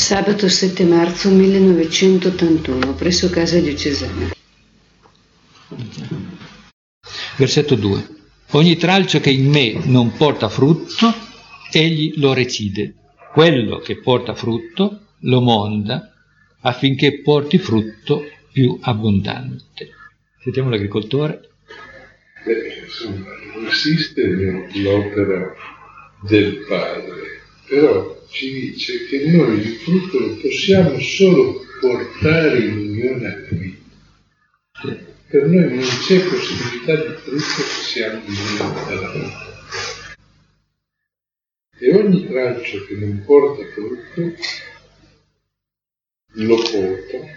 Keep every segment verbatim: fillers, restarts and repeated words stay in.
Sabato sette marzo millenovecentottantuno, presso casa diocesana. Versetto due. Ogni tralcio che in me non porta frutto, egli lo recide. Quello che porta frutto lo monda affinché porti frutto più abbondante. Sentiamo l'agricoltore. Beh, insomma, non esiste l'opera del Padre, però ci dice che noi il frutto lo possiamo solo portare in unione a Lui. Sì. Per noi non c'è possibilità di frutto se siamo divinati dalla vita. E ogni tralcio che non porta frutto lo porta.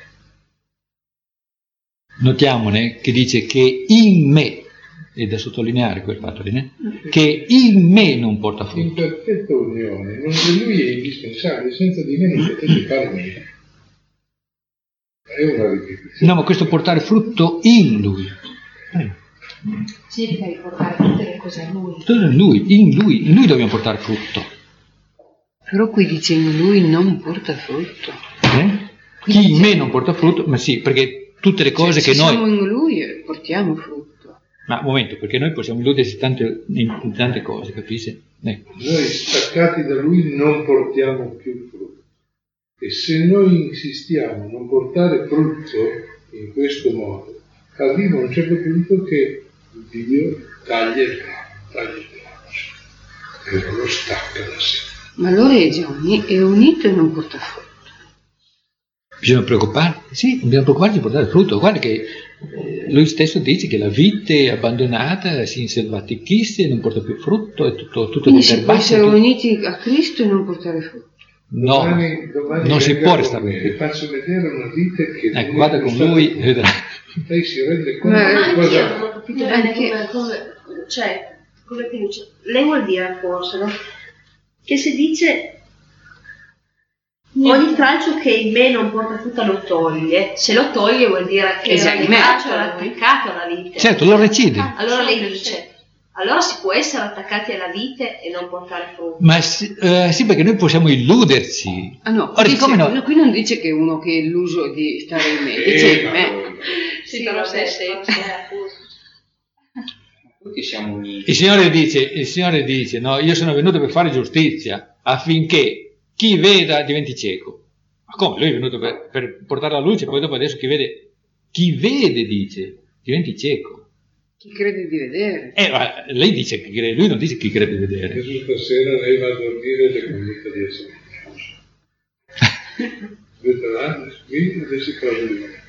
Notiamone che dice che in me, è da sottolineare quel fatto lì, né? Che in me non porta frutto. In perfetta unione, non di Lui è indispensabile, senza di me non potete fare niente. È una ripetizione. No, ma questo portare frutto in Lui. Eh. Significa riportare tutte le cose a Lui. Tutto in Lui, in Lui, in Lui dobbiamo portare frutto. Però qui dice in Lui non porta frutto. Eh? Chi in me non porta frutto, ma sì, perché tutte le cose cioè, che se noi... siamo in Lui portiamo frutto. Ma un momento, perché noi possiamo illudersi tante, in, in tante cose, capisci? Ecco. Noi staccati da Lui non portiamo più frutto. E se noi insistiamo a non portare frutto in questo modo, arriva un certo punto che Dio taglia il taglia il braccio e non lo stacca da sé. Ma allora è già uni- è unito e non porta frutto. Bisogna preoccuparsi, sì, bisogna preoccuparsi di portare frutto. Guarda che eh, lui stesso dice che la vite abbandonata si inselvatichisce e non porta più frutto, è tutto, tutto Quindi si può essere tutto... uniti a Cristo e non portare frutto. No, domani, domani non si può restare con me, uniti. faccio vedere una vite che... Ecco, vada con lui e vedrà. Lei si rende conto Ma di Ma anch'io cosa... non ho capito bene come, come, cioè, come che dice. Lei vuol dire forse, no? Che se dice ogni tralcio che in me non porta frutta lo toglie, se lo toglie vuol dire che Esatto. il tralcio era attaccato alla vite. Certo, lo recide. Allora lei dice, allora si può essere attaccati alla vite e non portare frutta. Ma sì, eh, sì, perché noi possiamo illuderci. Ah no, Ora, dice, siccome no- no, qui non dice che uno che è illuso di stare in me, Eh, dice in ma me. no. Sì, però se Tutti siamo uniti. Il Signore dice, il Signore dice, no, io sono venuto per fare giustizia affinché chi veda diventi cieco. Ma come? Lui è venuto per, per portare la luce, poi dopo adesso chi vede, chi vede dice, diventi cieco. Chi crede di vedere? Eh, ma lei dice che crede, lui non dice chi crede vedere. Gesù stasera lei va a dormire ed è convinta di essere chiuso. Vedrà, qui adesso cosa di me.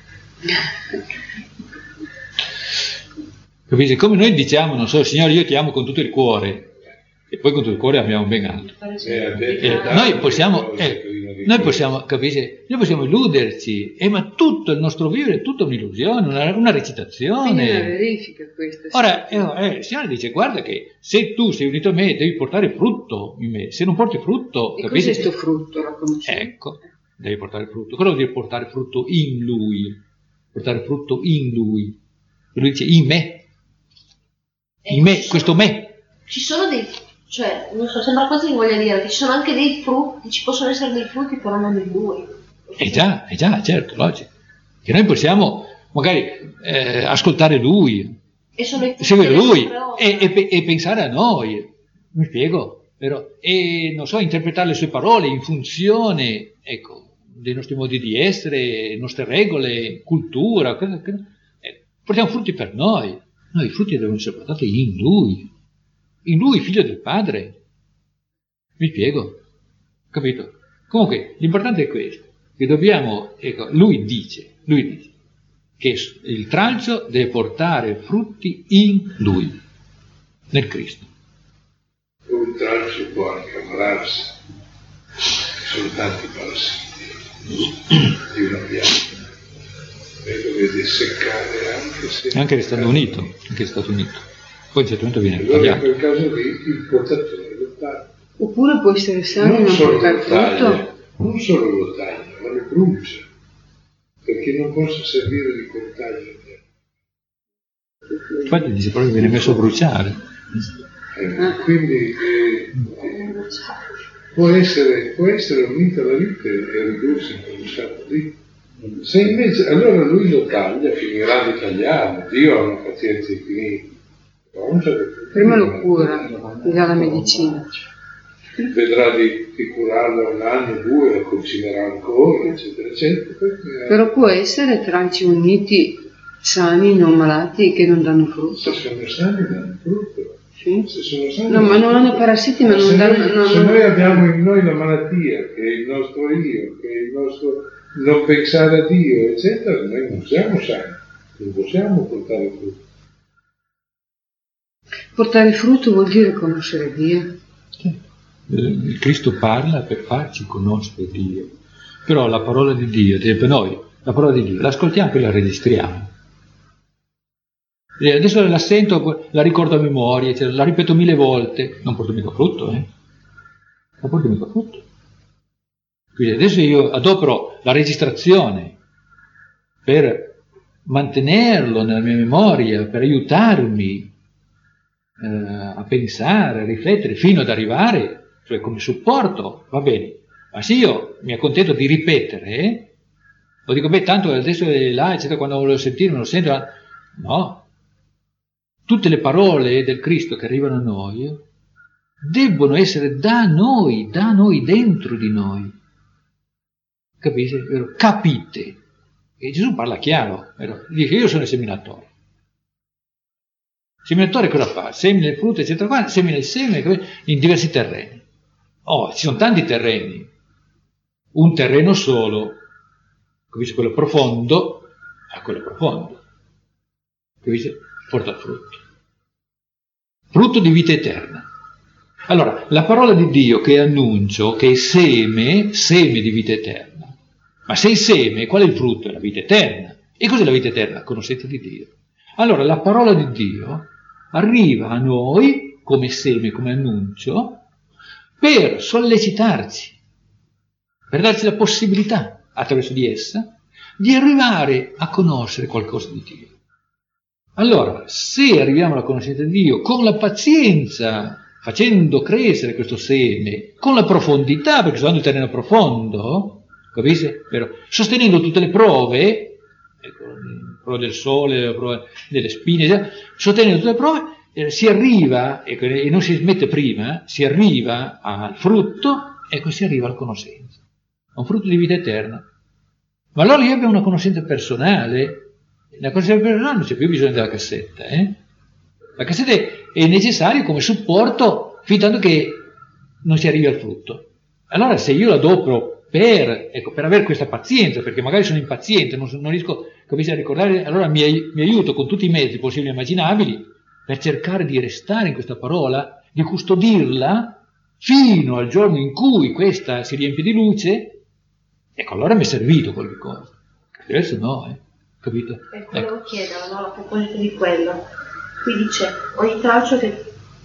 Capisci? Come noi diciamo, non so, Signore, io ti amo con tutto il cuore, e poi con tutto il cuore amiamo ben altro. Eh, ha detto Eh, tanto noi possiamo, cose eh, prima di noi questo. possiamo, capisci? Noi possiamo illuderci, eh, ma tutto il nostro vivere è tutta un'illusione, una, una Quindi è una recitazione. verifica questa. Ora, eh, eh, il Signore dice, guarda che se tu sei unito a me devi portare frutto in me, se non porti frutto, E capisci? cos'è sto frutto? La conosciamo? Ecco, devi portare frutto. Cosa vuol dire portare frutto in Lui? Portare frutto in Lui. Lui dice in me. In me, questo me. Ci sono dei, cioè, non so, sembra quasi che voglia dire che ci sono anche dei frutti, ci possono essere dei frutti però non di lui. Eh già, eh già, certo, logico. Che noi possiamo magari eh, ascoltare Lui, E sono i frutti seguire delle Lui nostre opere. e, e pe- e pensare a noi. Mi spiego? Vero? E non so, interpretare le sue parole in funzione, ecco, dei nostri modi di essere, nostre regole, cultura. Cosa, cosa. Eh, portiamo frutti per noi. Noi i frutti devono essere portati in Lui. In Lui, figlio del Padre. Mi spiego? Capito? Comunque, l'importante è questo, che dobbiamo, ecco, lui dice, lui dice, che il tralcio deve portare frutti in Lui, nel Cristo. Un tralcio può anche ammalarsi, sono tanti parassiti di una pianta. E lo vede seccare anche se... Anche restando unito, anche Stato Unito. Poi in certo momento viene Allora in tagliato. quel caso lì il portatore lo taglia. Oppure può essere sano e Non non solo portare lo taglia, frutto? non solo lo taglia, ma lo brucia, perché non possa servire di contagio. Infatti dice proprio che viene messo a bruciare. Eh, quindi eh, può essere, può essere unita alla vita e ridursi in quello stato lì. Se invece, allora lui lo taglia, finirà di tagliarlo, Dio ha una pazienza infinita. Prima lo cura, gli dà la medicina. Vedrà di, di curarlo un anno, due, lo continuerà ancora, eccetera, eccetera. Perché, però può essere tranci uniti, sani, non malati, che non danno frutto. Se sono sani danno frutto. Sì. Se sono sani, no, ma non hanno parassiti, ma, ma non danno... Noi, non, se non... noi abbiamo in noi la malattia, che è il nostro io, che è il nostro non pensare a Dio, eccetera, noi non siamo sani, non possiamo portare frutto. Portare frutto vuol dire conoscere Dio. Il Cristo parla per farci conoscere Dio, però la parola di Dio, ad esempio noi, la parola di Dio, l'ascoltiamo e la registriamo. E adesso la sento, la ricordo a memoria, cioè, la ripeto mille volte, non porto mica frutto, eh? Non porto mica frutto. Quindi adesso io adopero la registrazione per mantenerlo nella mia memoria, per aiutarmi eh, a pensare, a riflettere, fino ad arrivare, cioè come supporto, va bene. Ma se io mi accontento di ripetere, eh, o dico, beh, tanto adesso è là, eccetera, quando volevo sentire, me lo sento, no. Tutte le parole del Cristo che arrivano a noi debbono essere da noi, da noi, dentro di noi. Capite? Capite. E Gesù parla chiaro, vero? Dice, io sono il seminatore. Il seminatore cosa fa? Semina il frutto, eccetera, qua, semina il seme in diversi terreni. Oh, ci sono tanti terreni. Un terreno solo, capisci? Quello profondo, a quello profondo. Capisci? Porta frutto. Frutto di vita eterna. Allora, la parola di Dio che annuncio, che è seme, seme di vita eterna. Ma se il seme, qual è il frutto? È la vita eterna. E cos'è la vita eterna? La conoscenza di Dio. Allora, la parola di Dio arriva a noi come seme, come annuncio, per sollecitarci, per darci la possibilità, attraverso di essa, di arrivare a conoscere qualcosa di Dio. Allora, se arriviamo alla conoscenza di Dio con la pazienza, facendo crescere questo seme, con la profondità, perché sto andando in terreno profondo, capisci? Però, sostenendo tutte le prove, ecco, la prova del sole, la prova delle spine, sostenendo tutte le prove, eh, si arriva, ecco, e non si smette prima, si arriva al frutto, ecco, si arriva alla conoscenza, a un frutto di vita eterna. Ma allora io abbiamo una conoscenza personale. La conoscenza personale non c'è più bisogno della cassetta, eh? La cassetta è necessaria come supporto fin tanto che non si arrivi al frutto. Allora se io la adopero per, ecco, per avere questa pazienza, perché magari sono impaziente, non, non riesco capisci, a ricordare, allora mi, mi aiuto con tutti i mezzi possibili e immaginabili per cercare di restare in questa parola, di custodirla fino al giorno in cui questa si riempie di luce, ecco, allora mi è servito qualche cosa. Adesso no, eh. Capito? E volevo ecco. chiedere, no, a proposito di quello, qui dice ogni tralcio che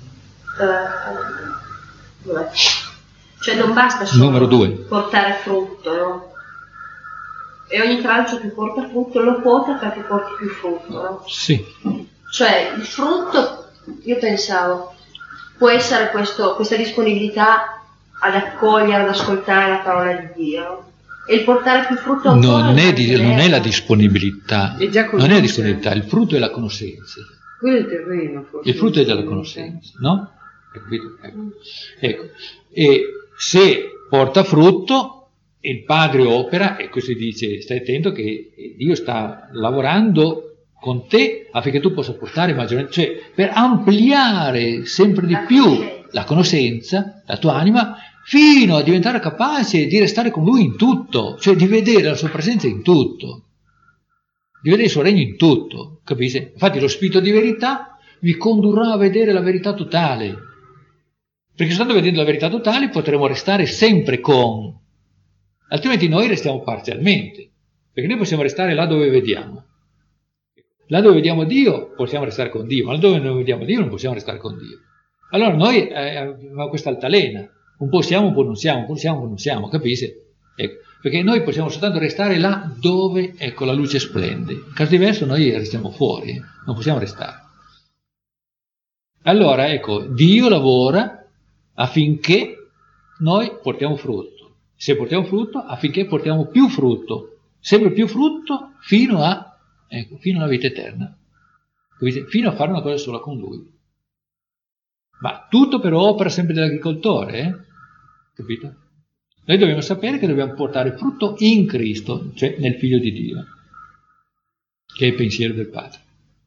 uh, cioè non basta solo portare frutto, no? E ogni tralcio che porta frutto lo porta perché porti più frutto, no? Sì. Cioè il frutto, io pensavo, può essere questo, questa disponibilità ad accogliere, ad ascoltare la parola di Dio, no? E il portare più frutto ancora non è, di, non è la disponibilità, è già non è la disponibilità, il frutto è la conoscenza. Quello è il terreno, forse. Il frutto è della conoscenza, no? Ecco. Ecco. E se porta frutto, il padre opera, e questo dice, stai attento che Dio sta lavorando con te affinché tu possa portare maggiormente, cioè per ampliare sempre di più la conoscenza, la tua anima, fino a diventare capace di restare con lui in tutto, cioè di vedere la sua presenza in tutto, di vedere il suo regno in tutto, capisci? Infatti lo spirito di verità vi condurrà a vedere la verità totale, perché soltanto vedendo la verità totale potremo restare sempre con, altrimenti noi restiamo parzialmente, perché noi possiamo restare là dove vediamo. Là dove vediamo Dio possiamo restare con Dio, ma là dove non vediamo Dio non possiamo restare con Dio. Allora noi eh, abbiamo questa altalena, un po' siamo, un po' non siamo, un po' siamo, un po' non siamo, capisci? Ecco, perché noi possiamo soltanto restare là dove, ecco, la luce splende. In caso diverso noi restiamo fuori, eh? Non possiamo restare. Allora, ecco, Dio lavora affinché noi portiamo frutto. Se portiamo frutto, affinché portiamo più frutto, sempre più frutto, fino a, ecco, fino alla vita eterna. Fino a fare una cosa sola con Lui. Ma tutto per opera sempre dell'agricoltore, eh? Capito? Noi dobbiamo sapere che dobbiamo portare frutto in Cristo, cioè nel Figlio di Dio, che è il pensiero del Padre.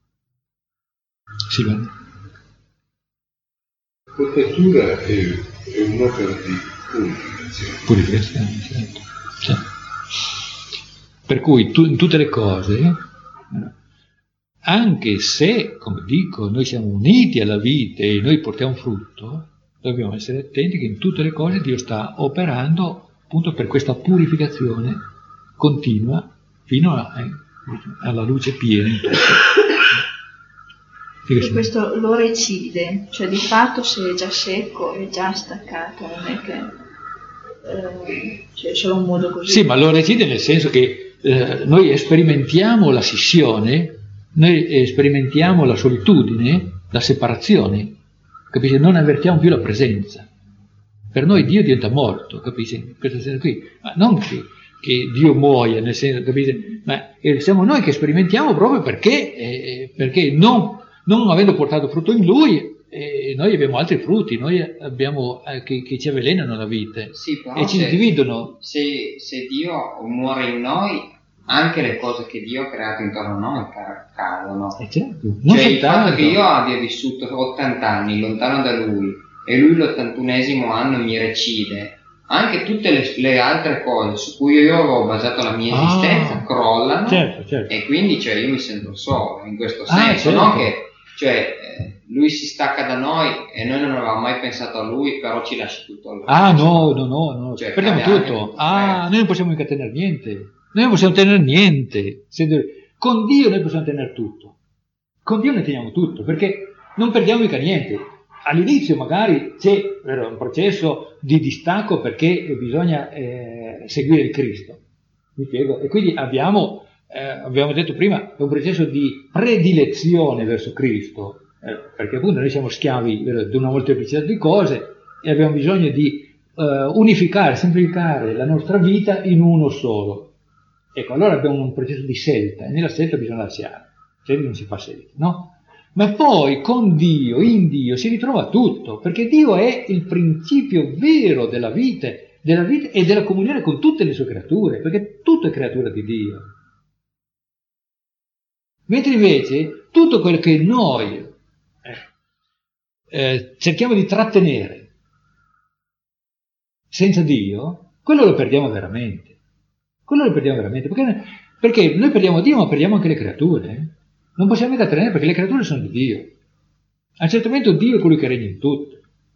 Sì, bene. La potatura è, è un'opera di purificazione. Purificazione, certo. certo. Per cui tu, in tutte le cose, anche se, come dico, noi siamo uniti alla vita e noi portiamo frutto, dobbiamo essere attenti che in tutte le cose Dio sta operando appunto per questa purificazione continua fino a, eh, alla luce piena in tutto. E questo lo recide, cioè di fatto se è già secco è già staccato, non è che eh, c'è solo un modo così. Sì, ma lo recide nel senso che eh, noi sperimentiamo la scissione, noi sperimentiamo la solitudine, la separazione, capisci? Non avvertiamo più la presenza. Per noi Dio diventa morto, capisci? In questo senso qui, ma non che, che Dio muoia, nel senso, capisci? Ma siamo noi che sperimentiamo proprio perché, eh, perché non, non avendo portato frutto in Lui, eh, noi abbiamo altri frutti, noi abbiamo eh, che, che ci avvelenano la vita sì, però e ci se, dividono. Se, se Dio muore in noi, anche le cose che Dio ha creato intorno a noi cadono. Eh certo, non cioè soltanto. Il fatto che io abbia vissuto ottanta anni lontano da Lui e Lui l'ottantunesimo anno mi recide, anche tutte le, le altre cose su cui io avevo basato la mia esistenza ah, crollano, certo, certo. E quindi cioè, io mi sento solo in questo ah, senso, certo. no? Che cioè, eh, Lui si stacca da noi e noi non avevamo mai pensato a Lui, però ci lascia tutto il Ah no, no, no, no. Cioè, perdiamo tutto. Ah, noi non possiamo mica tenere niente. Noi non possiamo tenere niente. Con Dio noi possiamo tenere tutto. Con Dio ne teniamo tutto, perché non perdiamo mica niente. All'inizio magari c'è un processo di distacco perché bisogna eh, seguire il Cristo. Mi spiego? E quindi abbiamo, eh, abbiamo detto prima, è un processo di predilezione verso Cristo, eh, perché appunto noi siamo schiavi di una molteplicità di cose e abbiamo bisogno di eh, unificare, semplificare la nostra vita in uno solo. Ecco, allora abbiamo un processo di scelta e nella scelta bisogna lasciare, se non si fa scelta, no? Ma poi con Dio, in Dio si ritrova tutto, perché Dio è il principio vero della vita, della vita e della comunione con tutte le sue creature, perché tutto è creatura di Dio. Mentre invece tutto quello che noi eh, eh, cerchiamo di trattenere senza Dio, quello lo perdiamo veramente. Quello lo perdiamo veramente, perché, perché noi perdiamo Dio ma perdiamo anche le creature. Eh? Non possiamo mica trattenere perché le creature sono di Dio. A un certo momento Dio è colui che regna in tutto.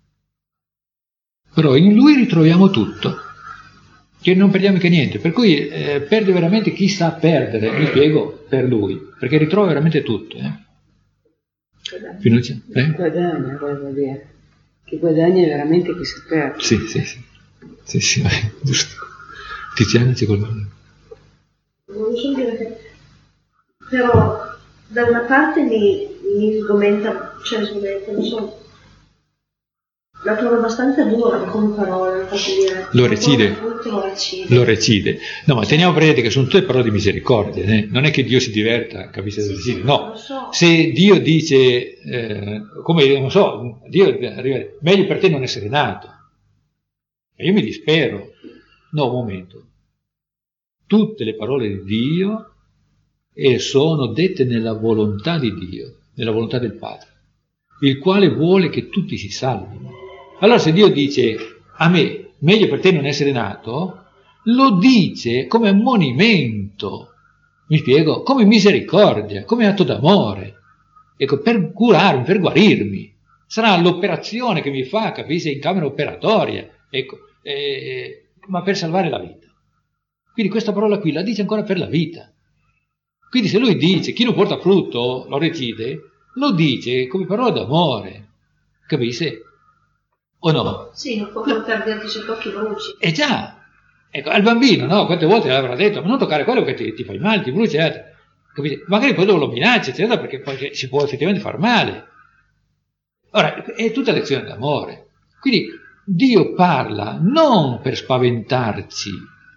Però in Lui ritroviamo tutto, che non perdiamo mica niente. Per cui eh, perde veramente chi sa perdere, mi spiego, per Lui, perché ritrova veramente tutto. Eh? Finuccia? Eh? Guadagna, volevo dire. Chi guadagna è veramente chi sa perdere. Sì, sì, sì. Sì, sì, giusto. Tiziana c'è qualcosa? Volevo solo dire che però da una parte mi, mi sgomenta, cioè sgomenta, non so, la trovo abbastanza dura come parola, infatti dire. Lo recide. Lo recide. Lo recide. No, ma teniamo presente che sono tutte parole di misericordia, eh? Non è che Dio si diverta, capisci? Sì, sì, no, lo so. Se Dio dice, eh, come non so, Dio arriva, meglio per te non essere nato. E io mi dispero. No, un momento. Tutte le parole di Dio e sono dette nella volontà di Dio, nella volontà del Padre, il quale vuole che tutti si salvino. Allora se Dio dice a me, meglio per te non essere nato, lo dice come ammonimento, mi spiego, come misericordia, come atto d'amore, ecco, per curarmi, per guarirmi. Sarà l'operazione che mi fa, capisci, in camera operatoria, ecco, eh, ma per salvare la vita. Quindi questa parola qui la dice ancora per la vita. Quindi se lui dice chi non porta frutto lo recide, lo dice come parola d'amore, capisci? O no? Sì, non può portare dentro i suoi occhi bruci. Eh già, ecco, al bambino, no? Quante volte l'avrà detto, ma non toccare quello che ti, ti fai male, ti bruci, eccetera. Capisci? Magari poi dopo lo minaccia, eccetera, perché poi si può effettivamente far male. Ora, è tutta lezione d'amore. Quindi Dio parla non per spaventarci,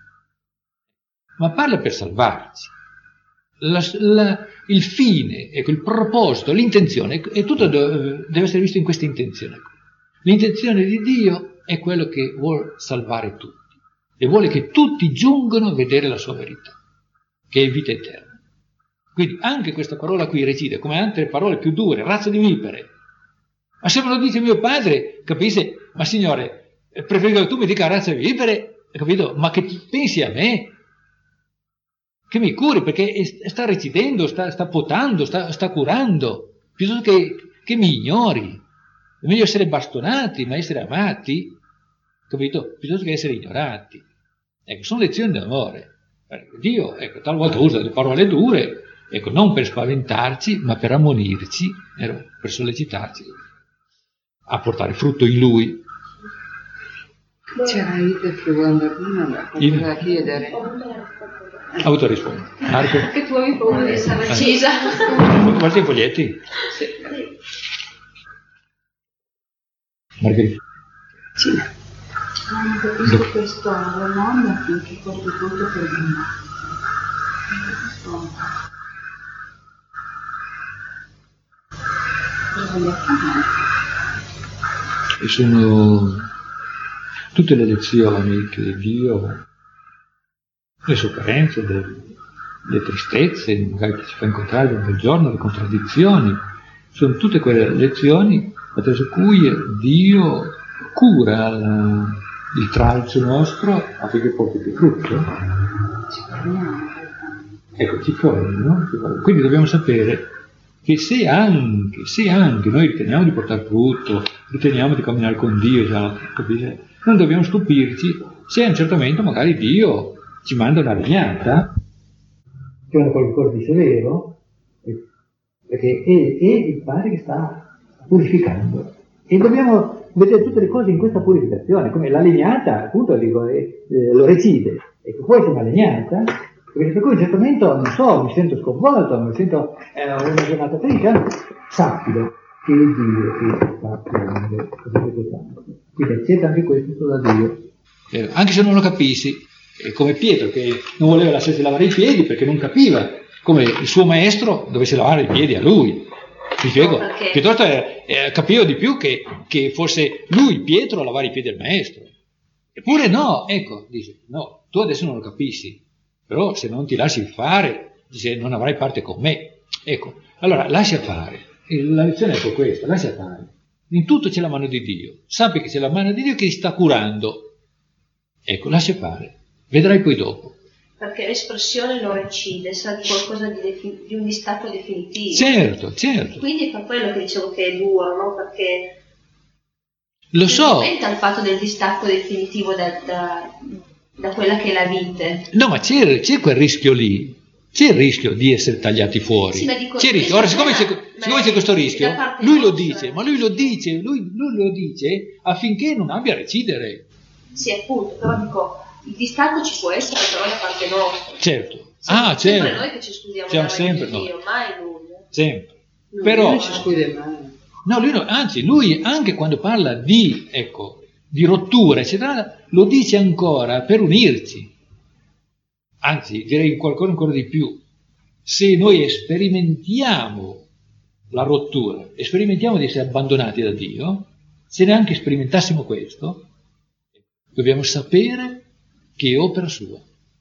ma parla per salvarci. La, la, il fine, ecco, il proposito, l'intenzione, è tutto deve essere visto in questa intenzione. L'intenzione di Dio è quello che vuole salvare tutti e vuole che tutti giungano a vedere la sua verità, che è vita eterna. Quindi anche questa parola qui recita, come altre parole più dure, razza di vipere. Ma se me lo dice mio padre, capisce? Ma signore, preferisco che tu mi dica razza di vipere, capito? Ma che pensi a me? Che mi curi, perché sta recidendo, sta, sta potando, sta, sta curando, piuttosto che, che mi ignori. È meglio essere bastonati, ma essere amati, capito? Piuttosto che essere ignorati. Ecco, sono lezioni d'amore. Dio, ecco, talvolta usa le parole dure, ecco, non per spaventarci, ma per ammonirci, per sollecitarci a portare frutto in Lui. C'era Ida che vuole andare prima, poteva chiedere. Ha avuto a rispondere. Marco? Che tu avevi paura di essere recisa. Guarda i foglietti. Sì. Margherita. Sì. Non capisco questo nome finché porti tutto per il E sono tutte le lezioni che Dio, le sofferenze, le, le tristezze, magari che ci fa incontrare durante il giorno, le contraddizioni, sono tutte quelle lezioni attraverso cui Dio cura la, il tralcio nostro affinché porti più frutto. Ecco, ci formi, no? Quindi dobbiamo sapere che se anche, se anche noi riteniamo di portare frutto, riteniamo di camminare con Dio, già, capite? Non dobbiamo stupirci se a un certo momento magari Dio ci manda una legnata, che è qualcosa di severo, perché è, è il Padre che sta purificando. E dobbiamo vedere tutte le cose in questa purificazione, come la legnata, appunto, dico, eh, lo recide. Ecco, può essere una legnata, perché per cui a un certo momento, non so, mi sento sconvolto, mi sento eh, una giornata triste, sappilo che il Dio che sta creando così tanto. Quindi accetta anche questo da Dio. Eh, anche se non lo capissi, eh, come Pietro che non voleva lasciarsi lavare i piedi perché non capiva come il suo maestro dovesse lavare i piedi a lui. Mi spiego? No, piuttosto eh, eh, capivo di più che, che fosse lui, Pietro, a lavare i piedi al maestro. Eppure no, ecco, dice, no, tu adesso non lo capisci, però se non ti lasci fare, dice, non avrai parte con me. Ecco, allora lascia fare. E la lezione è questa, lascia fare. In tutto c'è la mano di Dio. Sappi che c'è la mano di Dio che ti sta curando. Ecco, lascia fare. Vedrai poi dopo. Perché l'espressione lo recide, sa di qualcosa di, defin- di un distato definitivo. Certo, certo. Quindi è per quello che dicevo che è duro, no? Perché lo so. Diventa il fatto del distacco definitivo da, da, da quella che è la vite. No, ma c'è, c'è quel rischio lì. C'è il rischio di essere tagliati fuori. Sì, ma dico, c'è il rischio. Ora, siccome c'è, siccome c'è questo rischio, lui lo dice, ma lui lo dice, lui, lui lo dice affinché non abbia a recidere. Sì, appunto, però dico, il distacco ci può essere però da parte nostra. Certo. Siamo ah, sempre certo. noi che ci scusiamo Siamo davanti sempre a noi. Dio, mai lui. Sempre. No, però non ci scude mai. No, lui no, anzi, lui anche quando parla di, ecco, di rottura, eccetera, lo dice ancora per unirci. Anzi, direi qualcosa ancora di più. Se noi sperimentiamo la rottura, sperimentiamo di essere abbandonati da Dio, se neanche sperimentassimo questo, dobbiamo sapere che è opera sua.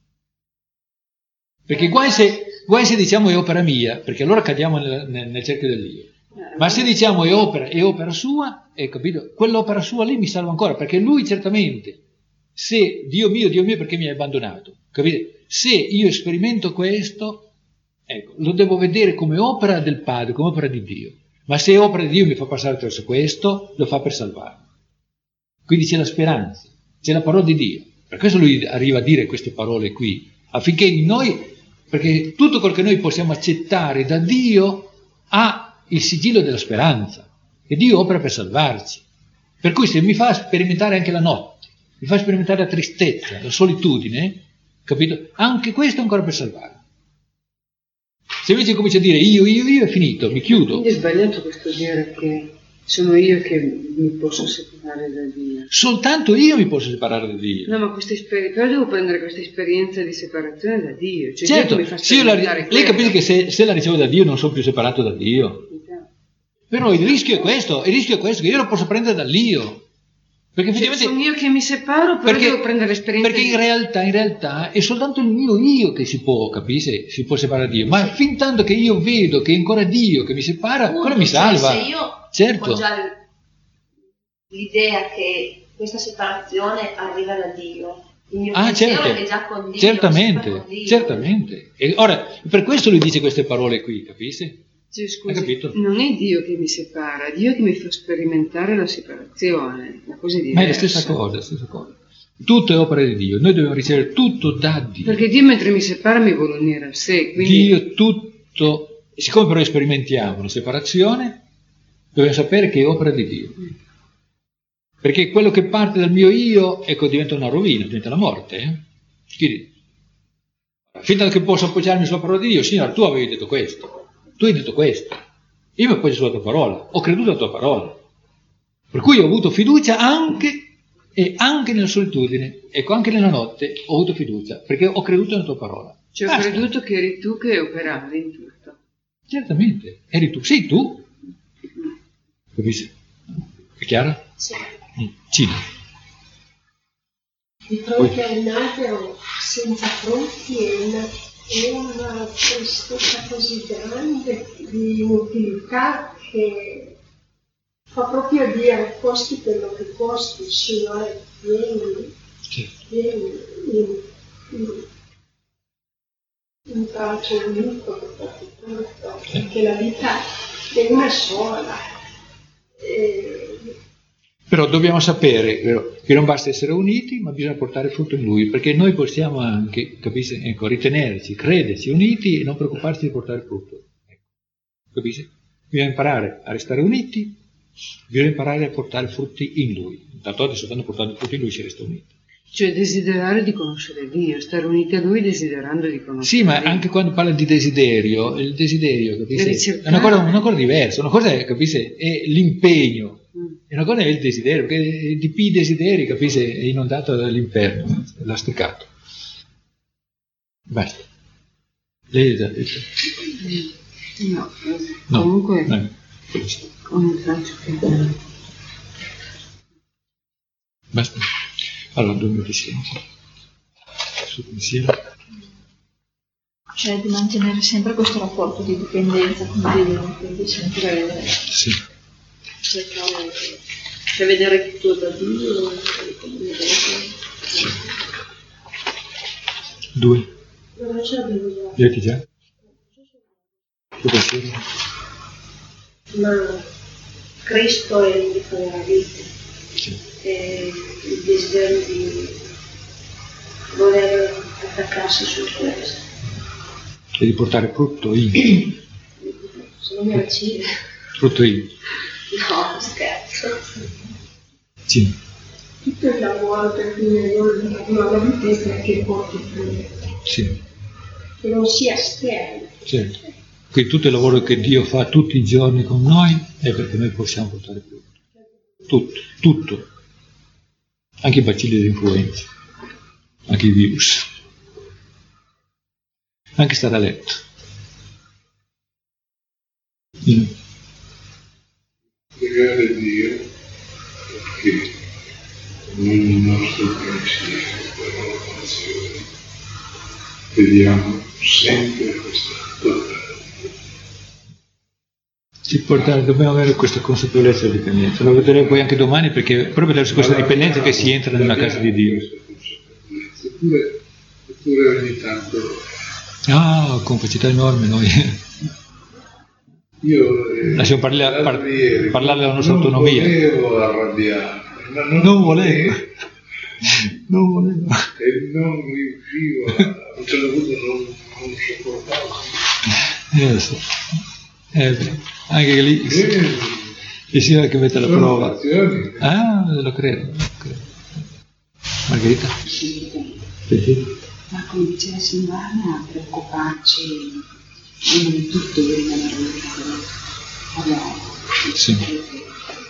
Perché guai se, guai se diciamo è opera mia, perché allora cadiamo nel, nel, nel cerchio dell'io. Ma se diciamo è opera, è opera sua, è capito? Quell'opera sua lì mi salva ancora, perché lui certamente, se Dio mio, Dio mio, perché mi hai abbandonato? Capite? Se io sperimento questo, ecco, lo devo vedere come opera del Padre, come opera di Dio. Ma se è opera di Dio mi fa passare attraverso questo, lo fa per salvarmi. Quindi c'è la speranza, c'è la parola di Dio. Per questo lui arriva a dire queste parole qui, affinché in noi, perché tutto quel che noi possiamo accettare da Dio ha il sigillo della speranza, che Dio opera per salvarci. Per cui se mi fa sperimentare anche la notte, mi fa sperimentare la tristezza, la solitudine, capito? Anche questo è ancora per salvarmi. Se invece comincio a dire io, io, io, è finito, mi chiudo. Quindi è sbagliato questo dire che Sono io che mi posso separare da Dio. Soltanto io mi posso separare da Dio. No, ma questa esperienza, però devo prendere questa esperienza di separazione da Dio. Cioè certo, Dio mi fa se io la, sperimentare lei quello. capisce che se, se la ricevo da Dio non sono più separato da Dio. Però il rischio è questo, il rischio è questo, che io lo posso prendere dall'io. Perché Cioè, effettivamente... sono io che mi separo, però perché, devo prendere l'esperienza. perché di... in realtà, in realtà è soltanto il mio io che si può, capisci? Si può separare da Dio. Ma fin tanto che io vedo che è ancora Dio che mi separa, Appunto, quello mi cioè, salva. se io certo. ho già l'idea che questa separazione arriva da Dio, il mio Ah, pensiero certo. è già con Dio, certamente, sempre con Dio. certamente. E ora, per questo lui dice queste parole qui, capisci? Cioè, scusi, Hai capito? non è Dio che mi separa, è Dio che mi fa sperimentare la separazione, una cosa diversa. Ma è la stessa cosa, la stessa cosa. Tutto è opera di Dio, noi dobbiamo ricevere tutto da Dio. Perché Dio mentre mi separa mi vuole unire a sé, quindi... Dio tutto, e siccome però sperimentiamo la separazione, dobbiamo sapere che è opera di Dio. Perché quello che parte dal mio io, ecco, diventa una rovina, diventa la morte. Eh? Quindi, fin tanto che posso appoggiarmi sulla parola di Dio, Signore, tu avevi detto questo. Tu hai detto questo, io mi appoggio sulla tua parola, ho creduto alla tua parola, per cui ho avuto fiducia anche e anche nella solitudine, ecco, anche nella notte ho avuto fiducia, perché ho creduto nella tua parola. Cioè, ho Basta. creduto che eri tu che operavi in tutto. Certamente, eri tu, sei tu. Capisci? È chiaro? Sì. Mm. Cina. Di fronte a un albero senza frutti e una, e una tristezza così grande di inutilità che fa proprio dire costi quello che costi, Signore, vieni, Sì. vieni in, in, in braccio unico per tutto, perché la vita è una sola. E, Però dobbiamo sapere vero, che non basta essere uniti, ma bisogna portare frutto in Lui, perché noi possiamo anche, capisci, ecco, ritenerci, crederci uniti e non preoccuparci di portare frutto. Ecco. Capisci? Bisogna imparare a restare uniti, bisogna imparare a portare frutti in Lui. Tanto adesso quando portando frutti in Lui si resta uniti. Cioè, desiderare di conoscere Dio, stare uniti a Lui desiderando di conoscere Sì, ma Dio. anche quando parla di desiderio, il desiderio, capisci? Ricercare. È una cosa, una cosa diversa, una cosa è, capisci, è l'impegno. E una cosa è il desiderio, perché di P desideri, capisci, è inondato dall'inferno, lastricato. Basta. Lei ha già detto? No, No. comunque, No. come faccio che... Basta. Allora, due minuti silenzio. Su pensiero. Cioè di mantenere sempre questo rapporto di dipendenza con Dio, quindi sempre Sì. cercare, cioè vedere tutto da Dio e come vedere. Sì. Due. non ce l'avevo già. Li avete già? Su pensiero. Ma Cristo è l'unico della vita, Sì. e il desiderio di voler attaccarsi su questo. E di portare frutto in. Se non mi uccide. Frutto in. No, scherzo. Sì. Tutto il lavoro per cui io no, la vita è che porti frutto, Sì. che non sia esterno. Sì. Quindi tutto il lavoro che Dio fa tutti i giorni con noi è perché noi possiamo portare frutto. Tutto, tutto. Anche i bacilli di influenza, anche i virus, anche stare a letto. Mm. Pregare Dio perché ogni nostro pensiero, parola, azione, vediamo sempre questa totale. Ci portare, dobbiamo avere questa consapevolezza della dipendenza. Lo vedremo poi anche domani, perché proprio attraverso questa dipendenza che si entra nella casa di Dio. Eppure, eppure ogni tanto Ah, con facilità enorme noi. io eh, Lasciamo parla- par- ieri parlare della nostra non autonomia. volevo arrabbiarmi, ma non, Non volevo. Non volevo. e non riuscivo a, a un certo punto non, non sopportavo. Eh, lo so. Eh, beh, anche lì Eh, il Signore che mette alla sono prova. azioni. Ah, lo credo, lo credo. Margherita? Pensieri? Ma come dice la Silvana, preoccuparci di tutto di rimanere uniti. Allora, Sì.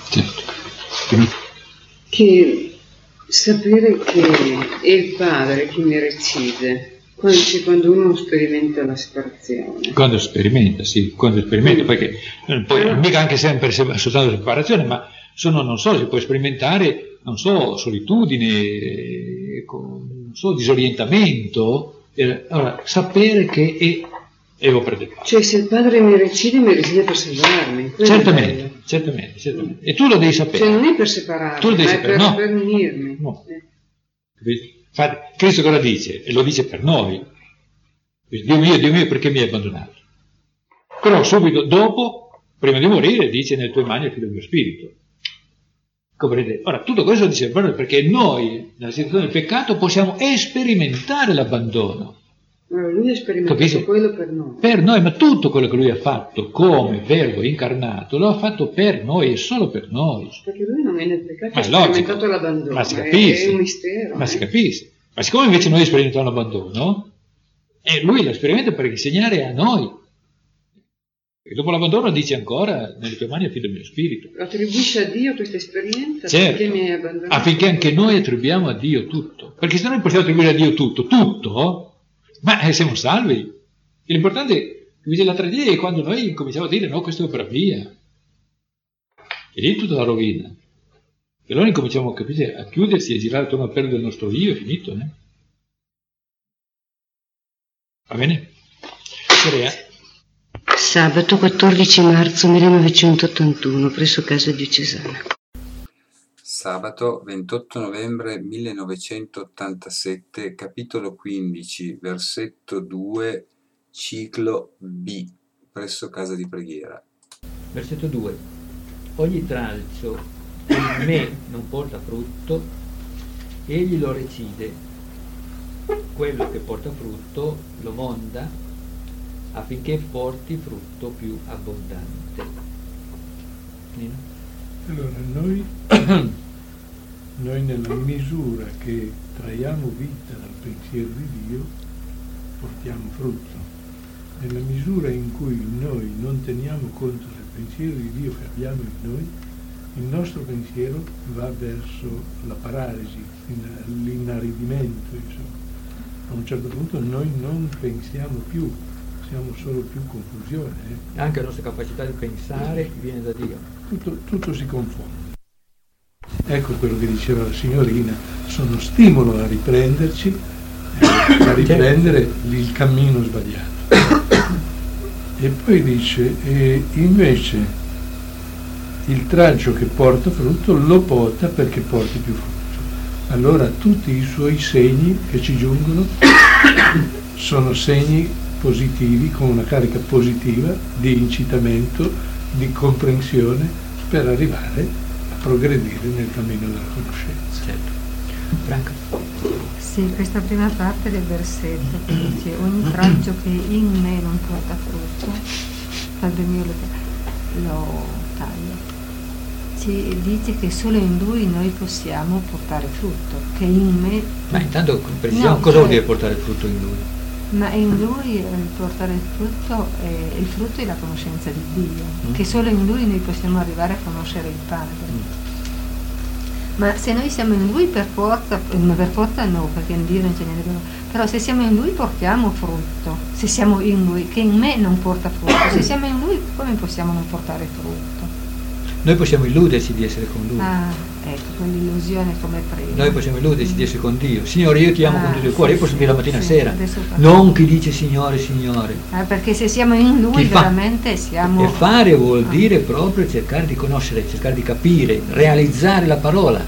Certo. Finito. Che sapere che è il padre che mi recide, quando, quando uno sperimenta la separazione. Quando sperimenta, sì, quando sperimenta, mm. perché poi mica anche sempre soltanto la separazione, ma sono, non so, si può sperimentare, non so, solitudine, non so, disorientamento. Allora, sapere che è, è opera del padre. Cioè, se il padre mi recide, mi recide per salvarmi. Certamente, certamente, certamente. E tu lo devi sapere. Cioè, non è per separarmi, tu lo devi ma sapere, è per, no. per unirmi. No. Infatti, Cristo cosa dice? E lo dice per noi. Dio mio, Dio mio, perché mi hai abbandonato? Però subito dopo, prima di morire, dice: nelle tue mani affido il mio spirito. Comprendete? Ora, tutto questo dice perché noi, nella situazione del peccato, possiamo sperimentare l'abbandono. Allora, lui ha sperimentato Capisci? quello per noi. Per noi, ma tutto quello che lui ha fatto come verbo incarnato, lo ha fatto per noi e solo per noi. Perché lui non è nel peccato, ma ha sperimentato l'abbandono. Ma si capisce. È un mistero. Ma eh? si capisce. Ma siccome invece noi sperimentiamo l'abbandono, e lui lo sperimenta per insegnare a noi. E dopo l'abbandono dice ancora: nelle tue mani affido il mio spirito. Attribuisce a Dio questa esperienza, certo, perché mi hai abbandonato. Affinché anche noi attribuiamo a Dio tutto. Perché se noi possiamo attribuire a Dio tutto, tutto, ma eh, siamo salvi. L'importante è che la tragedia è quando noi cominciamo a dire: no, questo è opera mia. E lì tutta la rovina. E allora incominciamo capite, a chiudersi e a girare attorno al perno del nostro io, è finito, eh? Va bene? Seria. Sabato quattordici marzo millenovecentottantuno, presso casa diocesana. Sabato ventotto novembre millenovecentottantasette, capitolo quindici, versetto due, ciclo B, presso casa di preghiera. Versetto due. Ogni tralcio che in me non porta frutto, egli lo recide. Quello che porta frutto lo monda, affinché porti frutto più abbondante. Nino? Allora, noi, noi nella misura che traiamo vita dal pensiero di Dio, portiamo frutto. Nella misura in cui noi non teniamo conto del pensiero di Dio che abbiamo in noi, il nostro pensiero va verso la paralisi, l'inaridimento, insomma. A un certo punto noi non pensiamo più, siamo solo più confusione. Eh? Anche la nostra capacità di pensare viene da Dio. Tutto, tutto si confonde. Ecco quello che diceva la signorina, sono stimolo a riprenderci, eh, a riprendere il cammino sbagliato. E poi dice, e invece il tralcio che porta frutto lo pota perché porti più frutto. Allora tutti i suoi segni che ci giungono sono segni positivi, con una carica positiva di incitamento, di comprensione, per arrivare a progredire nel cammino della conoscenza. Certo. Franca? Sì, questa prima parte del versetto che dice: ogni tralcio che in me non porta frutto, Padre mio lo, lo taglia. Ci dice che solo in Lui noi possiamo portare frutto, che in me... Ma intanto precisiamo no, cosa cioè, vuol dire portare frutto in Lui? Ma in Lui il portare il frutto, è, il frutto è la conoscenza di Dio, mm. che solo in Lui noi possiamo arrivare a conoscere il Padre. Mm. Ma se noi siamo in Lui per forza, per forza no, perché in Dio non ce n'è vero, però se siamo in Lui portiamo frutto, se siamo in Lui, che in me non porta frutto, se siamo in Lui come possiamo non portare frutto? Noi possiamo illuderci di essere con Lui. Ah, ecco, quell'illusione come prima. Noi possiamo illuderci mm. di essere con Dio. Signore, io ti amo ah, con tutto il cuore, io posso dire la mattina e sì, sera. Non chi dice Signore, Signore. Ah, perché se siamo in Lui veramente siamo... E fare vuol ah. dire proprio cercare di conoscere, cercare di capire, realizzare la parola.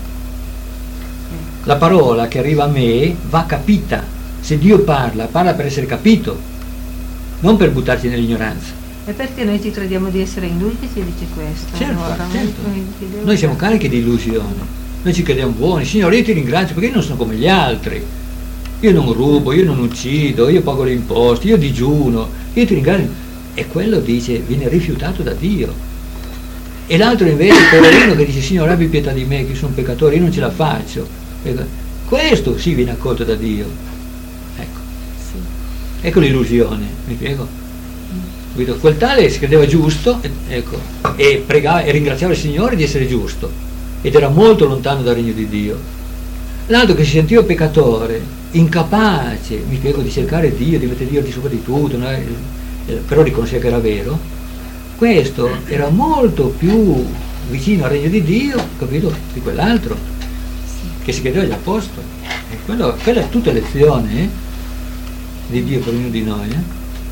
Ecco. La parola che arriva a me va capita. Se Dio parla, parla per essere capito, non per buttarci nell'ignoranza. E perché noi ci crediamo di essere in Lui che ci dice questo? Certo, allora, certo. Noi siamo carichi di illusione, noi ci crediamo buoni. Signore, io ti ringrazio perché io non sono come gli altri. Io non rubo, io non uccido, io pago le imposte, io digiuno, io ti ringrazio. E quello dice, viene rifiutato da Dio. E l'altro invece, il poverino che dice, Signore, abbi pietà di me, che sono un peccatore, io non ce la faccio. Questo sì viene accolto da Dio. Ecco. Sì. Ecco l'illusione, mi spiego? capito? Quel tale si credeva giusto, ecco, e pregava e ringraziava il Signore di essere giusto, ed era molto lontano dal regno di Dio. L'altro che si sentiva peccatore, incapace, mi spiego, di cercare Dio, di mettere Dio al di sopra di tutto, no? Però riconosceva che era vero. Questo era molto più vicino al regno di Dio, capito, di quell'altro che si credeva gli apostoli. E quello, quella è tutta lezione eh, di Dio per ognuno di noi. Eh?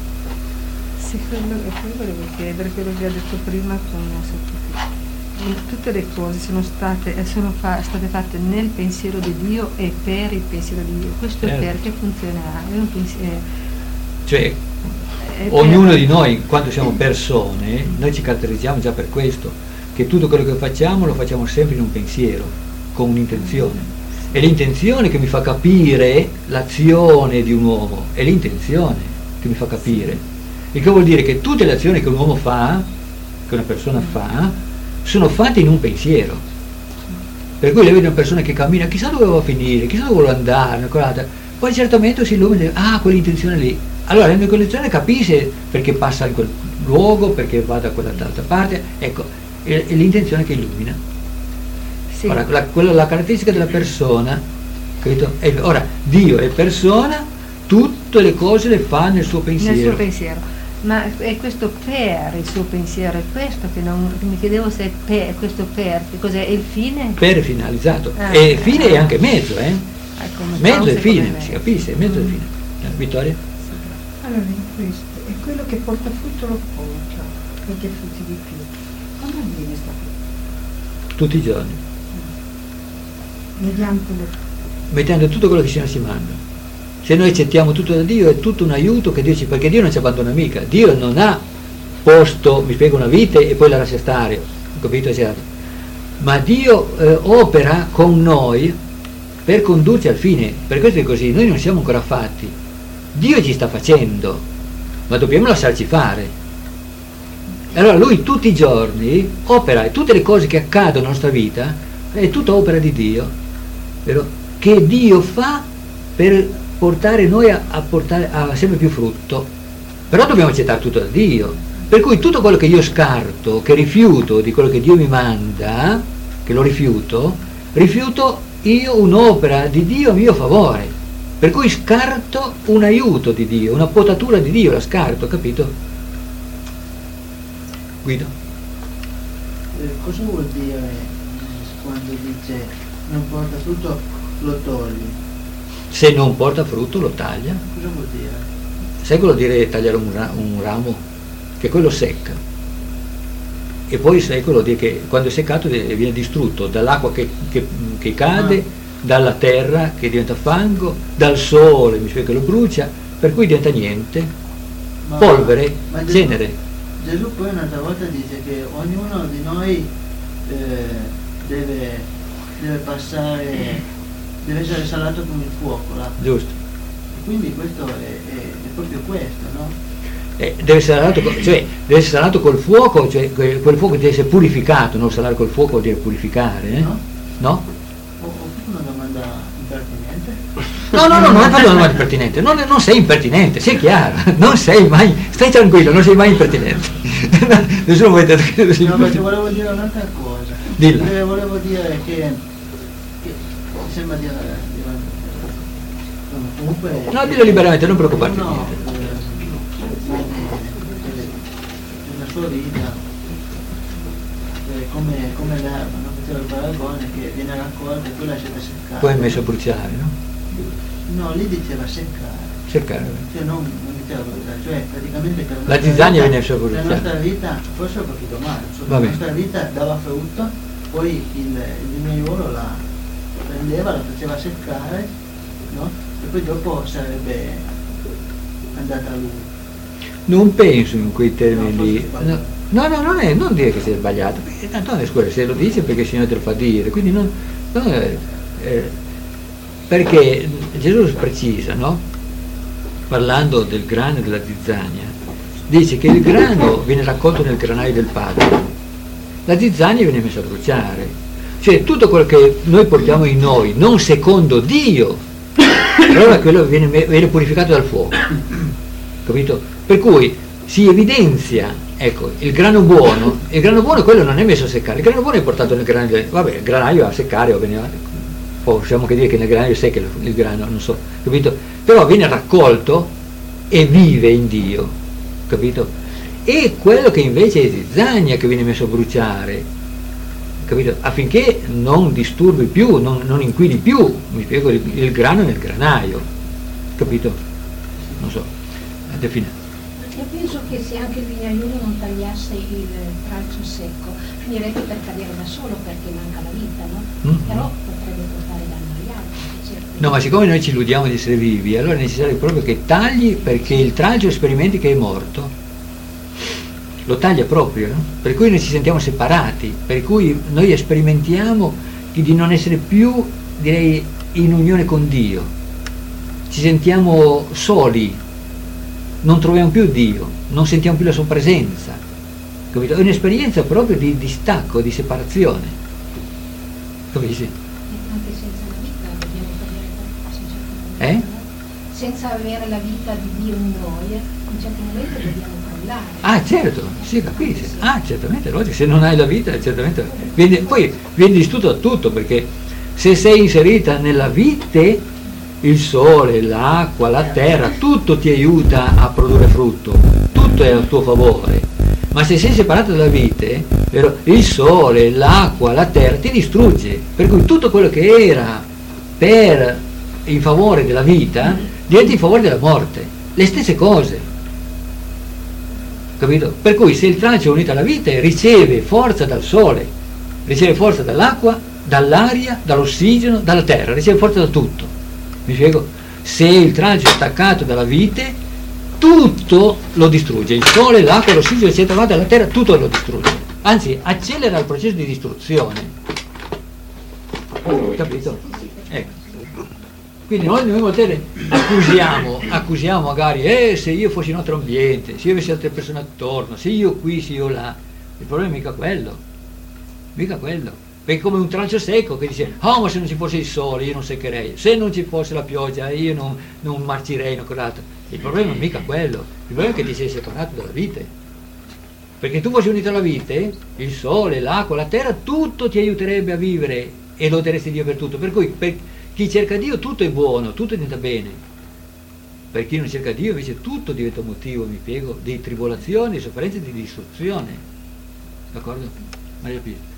Sì, quello che poi volevo chiedere, quello che ha detto prima con tutte le cose sono state, sono fa, state fatte nel pensiero di Dio e per il pensiero di Dio. Questo certo. È perché funzionerà. È un pensiero, cioè, è ognuno per... di noi, quando siamo persone, noi ci caratterizziamo già per questo, che tutto quello che facciamo lo facciamo sempre in un pensiero, con un'intenzione. È l'intenzione che mi fa capire l'azione di un uomo, è l'intenzione che mi fa capire. Il che vuol dire che tutte le azioni che un uomo fa, che una persona fa, sono fatte in un pensiero. Per cui lei vede una persona che cammina, chissà dove va a finire, chissà dove vuole andare, poi certamente si illumina e dice, ah, quell'intenzione lì. Allora nella quell'intenzione capisce perché passa in quel luogo, perché va da quella d'altra parte, ecco, è, è l'intenzione che illumina. Sì. Ora, la, quella, la caratteristica della persona, capito? È, ora, Dio è persona, tutte le cose le fa nel suo pensiero. Nel suo pensiero. Ma è questo per il suo pensiero, è questo che non mi chiedevo se è per, questo per, che cos'è? È il fine? Per è finalizzato, ah, e fine è anche mezzo, eh? Ecco, mezzo e fine, si capisce, mezzo e fine. Eh, Vittoria? Allora in questo, è quello che porta frutto lo porta, perché frutti di più. Quando avviene sta frutta? Tutti i giorni. Mediante le... Mettendo tutto quello che si si manda. Se noi accettiamo tutto da Dio è tutto un aiuto che Dio ci, perché Dio non ci abbandona mica, Dio non ha posto, mi spiego, una vite e poi la lascia stare, capito? Ma Dio eh, opera con noi per condurci al fine, per questo è così, noi non siamo ancora fatti, Dio ci sta facendo, ma dobbiamo lasciarci fare. Allora Lui tutti i giorni opera, e tutte le cose che accadono nella nostra vita è tutta opera di Dio, vero? Che Dio fa per portare noi a, a portare a sempre più frutto, però dobbiamo accettare tutto da Dio, per cui tutto quello che io scarto, che rifiuto di quello che Dio mi manda, che lo rifiuto, rifiuto io un'opera di Dio a mio favore, per cui scarto un aiuto di Dio, una potatura di Dio, la scarto, capito? Guido? Eh, cosa vuol dire quando dice non porta frutto lo togli? Se non porta frutto lo taglia. Cosa vuol dire? Sai quello dire tagliare un, ra- un ramo? Che quello secca. E poi sai quello dire che quando è seccato viene distrutto dall'acqua che, che, che cade, ah. dalla terra che diventa fango, dal sole mi spiego che lo brucia, per cui diventa niente. Ma, polvere, ma Gesù, cenere. Gesù poi un'altra volta dice che ognuno di noi eh, deve, deve passare... deve essere salato come il fuoco là. Giusto. Quindi questo è, è, è proprio questo, no? Eh, deve essere salato, cioè deve essere salato col fuoco, cioè quel fuoco deve essere purificato, non salare col fuoco vuol dire purificare, eh? No? No? O, o una domanda impertinente? No, no, no, non è fatto una domanda impertinente, non, non sei impertinente, sei chiaro, non sei mai, stai tranquillo, non sei mai impertinente. Nessuno vuole dire che sei no, perché volevo dire un'altra cosa. Dilla. Eh, volevo dire che sembra di, di, comunque no, dillo liberamente, non preoccuparti. No, nella sua vita eh, come, come l'erba, non faceva il paragone che viene raccolta e poi lasciata seccare. Poi è messo a bruciare, no? No, lì diceva seccare. Seccare. Cioè non, non diceva bruciare, cioè praticamente per la zizzania viene messo a bruciare. La nostra vita, forse ho capito male, la nostra vita dava frutto, poi il, il dimaiolo la prendeva, la faceva seccare, no? E poi dopo sarebbe andata a lui. Non penso in quei termini lì. No, no, no, non, è, non dire che sei sbagliato, perché tanto non è scuola, se lo dice perché il Signore te lo fa dire, quindi non, non è, eh, perché Gesù precisa, no? Parlando del grano e della zizzania, dice che il grano viene raccolto nel granaio del Padre, la zizzania viene messa a bruciare. Cioè tutto quello che noi portiamo in noi, non secondo Dio, allora quello viene, viene purificato dal fuoco, capito? Per cui si evidenzia, ecco, il grano buono, il grano buono quello non è messo a seccare, il grano buono è portato nel granaio, vabbè, il granaio a seccare o bene, possiamo che dire che nel granaio secca il, il grano, non so, capito? Però viene raccolto e vive in Dio, capito? E quello che invece è zizzania che viene messo a bruciare, capito? Affinché non disturbi più, non, non inquini più, mi spiego, il, il grano nel granaio, capito? Non so, definire. Io penso che se anche il vignaiolo non tagliasse il tralcio secco, finirebbe per cadere da solo perché manca la vita, no? Mm. Però potrebbe portare danno agli altri. Certo. No, ma siccome noi ci illudiamo di essere vivi, allora è necessario proprio che tagli, perché il tralcio sperimenti che è morto, lo taglia proprio, no? Per cui noi ci sentiamo separati, per cui noi sperimentiamo di non essere più, direi, in unione con Dio, ci sentiamo soli, non troviamo più Dio, non sentiamo più la sua presenza, capito? È un'esperienza proprio di distacco, di separazione, capisci? E anche senza la vita dobbiamo cambiare, eh? Senza avere la vita di Dio in noi, in un certo momento dobbiamo crollare. Ah, certo, si capisce, ah, certamente, logico, se non hai la vita, certamente, viene, poi viene distrutto da tutto, perché se sei inserita nella vite, il sole, l'acqua, la terra, tutto ti aiuta a produrre frutto, tutto è a tuo favore, ma se sei separato dalla vite, vero, il sole, l'acqua, la terra ti distrugge, per cui tutto quello che era per in favore della vita diventa in favore della morte, le stesse cose, capito? Per cui se il tralcio è unito alla vite riceve forza dal sole, riceve forza dall'acqua, dall'aria, dall'ossigeno, dalla terra, riceve forza da tutto. Mi spiego? Se il tralcio è staccato dalla vite, tutto lo distrugge, il sole, l'acqua, l'ossigeno, eccetera, dalla terra, tutto lo distrugge, anzi accelera il processo di distruzione, capito? Ecco. Quindi noi, noi volte accusiamo, accusiamo magari, eh, se io fossi in un altro ambiente, se io avessi altre persone attorno, se io qui, se io là, il problema è mica quello, mica quello. Perché come un tralcio secco che dice, oh, ma se non ci fosse il sole io non seccherei, se non ci fosse la pioggia io non, non marcirei, non curato. Il problema è mica quello, il problema è che ti sei separato dalla vite. Perché tu fossi unito alla vite, il sole, l'acqua, la terra, tutto ti aiuterebbe a vivere e loderesti Dio per tutto. Per cui per chi cerca Dio tutto è buono, tutto diventa bene. Per chi non cerca Dio invece tutto diventa motivo, mi spiego, di tribolazione, di sofferenza e di distruzione. D'accordo? Maria Pia.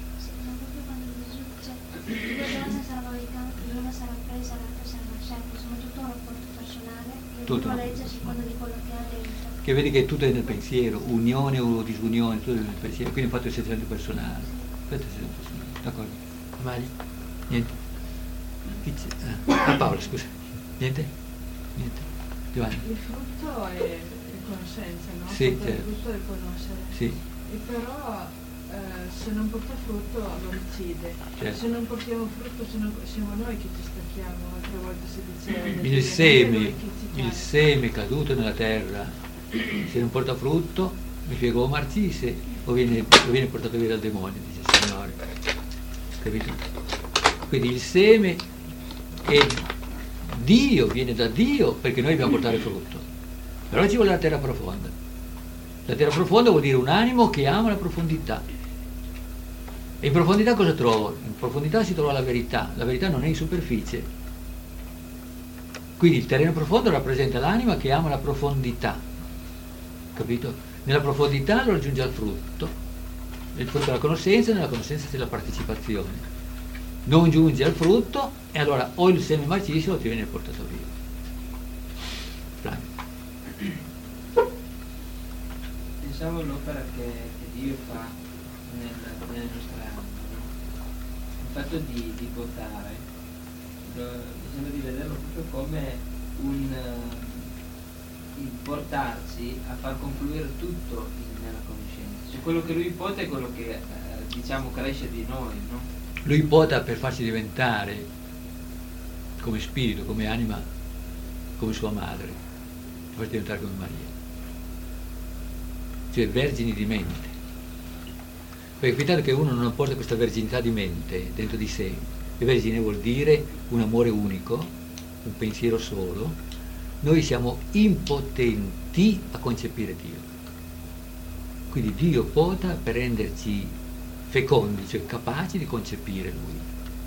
La donna sarà valutata, l'una sarà presa, l'altra sarà lasciata, insomma tutto un rapporto personale che Tutto. uno legge a seconda di quello che ha dentro. Che vedi che tutto è nel pensiero, unione o disunione, tutto è nel pensiero, quindi ho fatto il sentimento personale. Aspetta il sentimento personale, d'accordo? Maglia? Niente? Chi c'è? Ah, Paola, scusa. Niente? Niente? Giovanni? Il frutto è, è conoscenza, no? Sì, il certo. frutto è conoscere. Sì. E però eh, se non porta frutto lo uccide. Certo. Se non portiamo frutto se non, siamo noi che ci stacchiamo, altre volte si diceva. Il seme, il seme caduto nella terra, se non porta frutto, mi spiego, o marcise o viene, o viene portato via dal demonio, dice il Signore. Capito? Quindi il seme è Dio, viene da Dio perché noi dobbiamo portare frutto. Però ci vuole la terra profonda. La terra profonda vuol dire un animo che ama la profondità. E in profondità cosa trovo? In profondità si trova la verità. La verità non è in superficie. Quindi il terreno profondo rappresenta l'anima che ama la profondità. Capito? Nella profondità lo raggiunge al frutto. Il frutto è la conoscenza, nella conoscenza c'è la partecipazione. Non giunge al frutto e allora o il seme marcisce o ti viene portato via. Franco. Pensavo all'opera che, che Dio fa nel, nelle nostre anime, no? Il fatto di, di votare, lo, mi sembra di vederlo proprio come un uh, il portarci a far confluire tutto in, nella conoscenza. Cioè quello che Lui vota è quello che uh, diciamo cresce di noi, no? Lui vota per farci diventare come spirito, come anima, come sua madre, per farci diventare come Maria. Cioè vergini di mente. Perché capitato che uno non porta questa verginità di mente dentro di sé, e vergine vuol dire un amore unico, un pensiero solo, noi siamo impotenti a concepire Dio. Quindi Dio pota per renderci fecondi, cioè capaci di concepire Lui.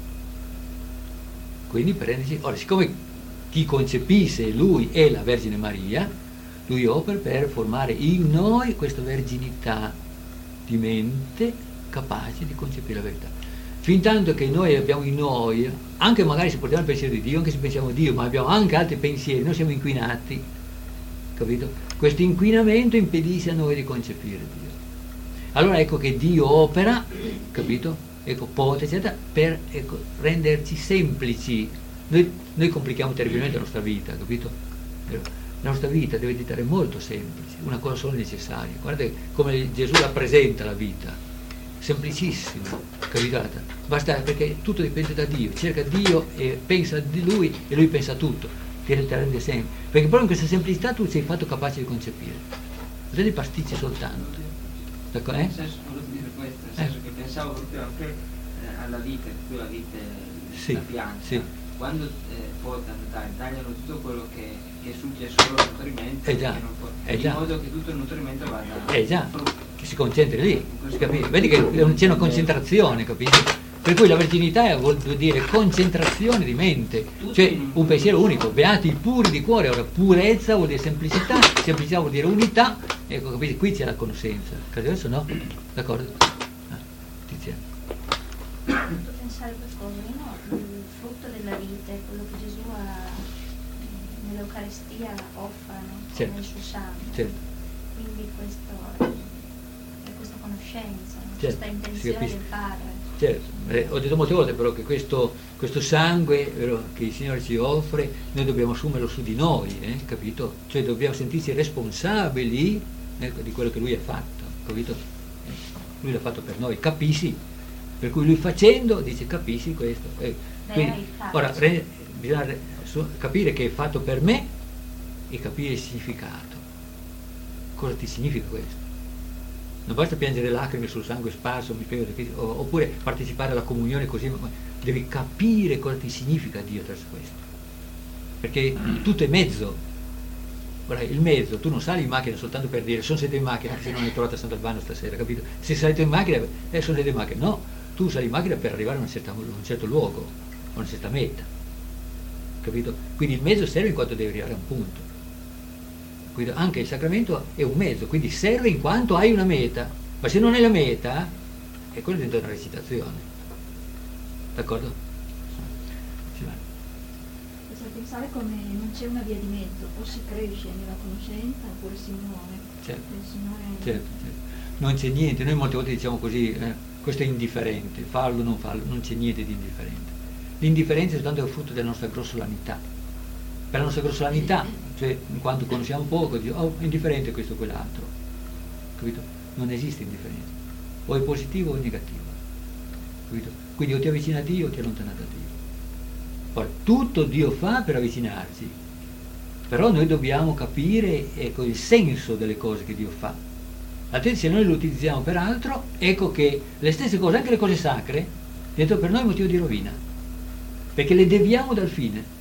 Quindi per renderci... Ora, siccome chi concepisce Lui è la Vergine Maria, Lui opera per formare in noi questa verginità di mente capace di concepire la verità. Fin tanto che noi abbiamo in noi, anche magari se portiamo il pensiero di Dio, anche se pensiamo a Dio, ma abbiamo anche altri pensieri, noi siamo inquinati, capito? Questo inquinamento impedisce a noi di concepire Dio. Allora ecco che Dio opera, capito? Ecco, pote, eccetera, per ecco, renderci semplici. Noi, noi complichiamo terribilmente la nostra vita, capito? La nostra vita deve diventare molto semplice, una cosa solo necessaria. Guardate come Gesù la presenta la vita. Semplicissimo, capitata? Basta, perché tutto dipende da Dio, cerca Dio e pensa di Lui e Lui pensa a tutto, che te rende sempre. Perché proprio in questa semplicità tu sei fatto capace di concepire. Delle pasticce soltanto. D'accordo? Eh? Nel senso, volevo dire questo, nel senso eh. che pensavo proprio anche eh, alla vita, tu la vita, sì, la pianta. Sì. Quando eh, potano, dai, tagliano tutto quello che, che succhia solo il nutrimento, eh già, non può, eh in già. modo che tutto il nutrimento vada eh già, che si concentri lì, capisci? Vedi che c'è una concentrazione, capisci? Per cui la verginità vuol dire concentrazione di mente, cioè un pensiero unico, beati i puri di cuore. Ora purezza vuol dire semplicità, semplicità vuol dire unità, ecco, capisci? Qui c'è la conoscenza, adesso no? D'accordo? Ah, Tiziano. Posso pensare qualcosa, no? Il frutto della vita è quello che Gesù ha nell'Eucaristia offre, no? Certo. Nel suo sangue. Certo. Quindi questo è questa conoscenza, no? Certo. Questa intenzione del Padre. Certo, eh, ho detto molte volte però che questo, questo sangue vero, che il Signore ci offre, noi dobbiamo assumerlo su di noi, eh, capito? Cioè dobbiamo sentirci responsabili ecco, di quello che Lui ha fatto, capito? Eh, lui l'ha fatto per noi, capisci? Per cui Lui facendo dice capisci questo. Eh, quindi, ora re, bisogna re, su, capire che è fatto per me e capire il significato. Cosa ti significa questo? Non basta piangere lacrime sul sangue sparso, mi spiego, oppure partecipare alla comunione così, ma devi capire cosa ti significa Dio attraverso questo. Perché tutto è mezzo. Ora, il mezzo, tu non sali in macchina soltanto per dire sono salito in macchina, se non hai trovato a Sant'Albano stasera, capito? Se salito in macchina, eh, sono salito in macchina. No, tu sali in macchina per arrivare a, una certa, a un certo luogo, a una certa meta. Capito? Quindi il mezzo serve in quanto devi arrivare a un punto. Quindi anche il sacramento è un mezzo, quindi serve in quanto hai una meta, ma se non hai la meta, è quello diventa una recitazione. D'accordo? Sì, va. Possiamo pensare come non c'è una via di mezzo, o si cresce nella conoscenza oppure si muore. Certo, il Signore... certo, certo. Non c'è niente, noi molte volte diciamo così, eh, questo è indifferente, farlo o non farlo, non c'è niente di indifferente. L'indifferenza è soltanto il frutto della nostra grossolanità. Per la nostra grossolanità, cioè in quanto conosciamo poco, dico, oh, è indifferente questo o quell'altro, capito? Non esiste indifferenza, o è positivo o è negativo, capito? Quindi o ti avvicina a Dio o ti allontana da Dio. Poi tutto Dio fa per avvicinarci, però noi dobbiamo capire ecco, il senso delle cose che Dio fa. Altrimenti se noi lo utilizziamo per altro, ecco che le stesse cose, anche le cose sacre, diventano per noi motivo di rovina, perché le deviamo dal fine.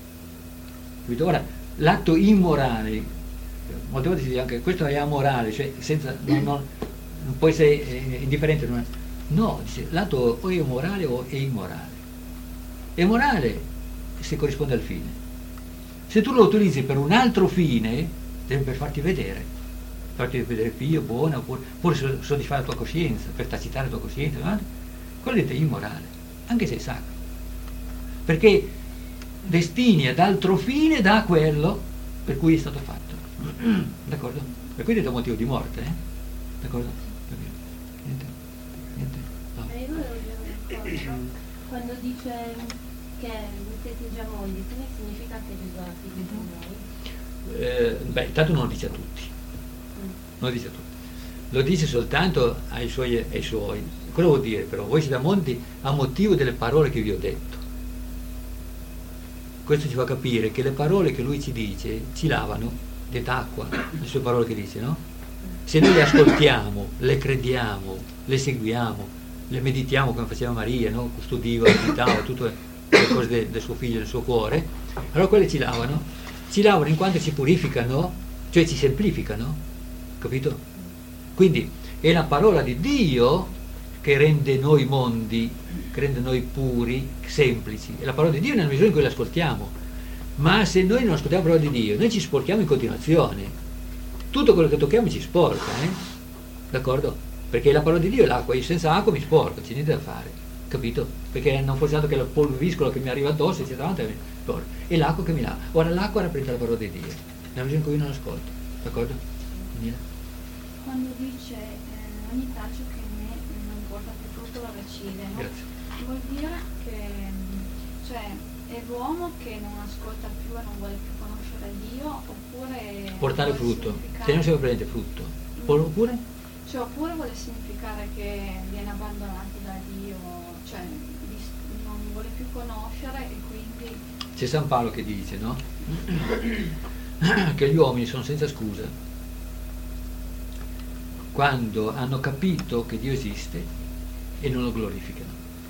Ora, l'atto immorale, molte volte si dice anche questo è amorale, cioè senza, non, non, non può essere eh, indifferente. Non è, no, dice, l'atto o è morale o è immorale. È morale se corrisponde al fine. Se tu lo utilizzi per un altro fine, per farti vedere, farti vedere pio, buona, oppure, oppure soddisfare la tua coscienza, per tacitare la tua coscienza, no? Quello è immorale, anche se è sacro. Perché destini ad altro fine da quello per cui è stato fatto. D'accordo? Per cui è un motivo di morte, eh? D'accordo? Niente? Niente? No. Ma io volevo dire una cosa. Quando dice che voi siete già mogli, quindi significa che Gesù ha figli con noi? Eh, beh, intanto non lo dice a tutti. Non lo dice a tutti. Lo dice soltanto ai suoi, ai suoi. Cosa vuol dire però? Voi siete molti a motivo delle parole che vi ho detto. Questo ci fa capire che le parole che lui ci dice ci lavano d'acqua, le sue parole che dice, no? Se noi le ascoltiamo, le crediamo, le seguiamo, le meditiamo come faceva Maria, no? Custodiva, meditava tutte le cose de, del suo figlio, del suo cuore, allora quelle ci lavano, ci lavano in quanto ci purificano, cioè ci semplificano, capito? Quindi è la parola di Dio che rende noi mondi, che rende noi puri, semplici. È la parola di Dio nella misura in cui l'ascoltiamo. Ma se noi non ascoltiamo la parola di Dio, noi ci sporchiamo in continuazione. Tutto quello che tocchiamo ci sporca, eh? D'accordo? Perché la parola di Dio è l'acqua, io senza acqua mi sporco, c'è niente da fare, capito? Perché non fosse altro che il polviscolo che mi arriva addosso, eccetera, mi sporco. E l'acqua che mi lava. Ora l'acqua rappresenta la parola di Dio, nella misura in cui io non l'ascolto, d'accordo? Daniela? Quando dice eh, ogni taccio che ne non porta più frutto la recide, no? Grazie. Vuol dire che cioè, è l'uomo che non ascolta più e non vuole più conoscere Dio, oppure portare frutto, teniamo sempre presente frutto. Oppure? Cioè, oppure vuole significare che viene abbandonato da Dio, cioè non vuole più conoscere e quindi... C'è San Paolo che dice, no? Che gli uomini sono senza scusa quando hanno capito che Dio esiste e non lo glorificano.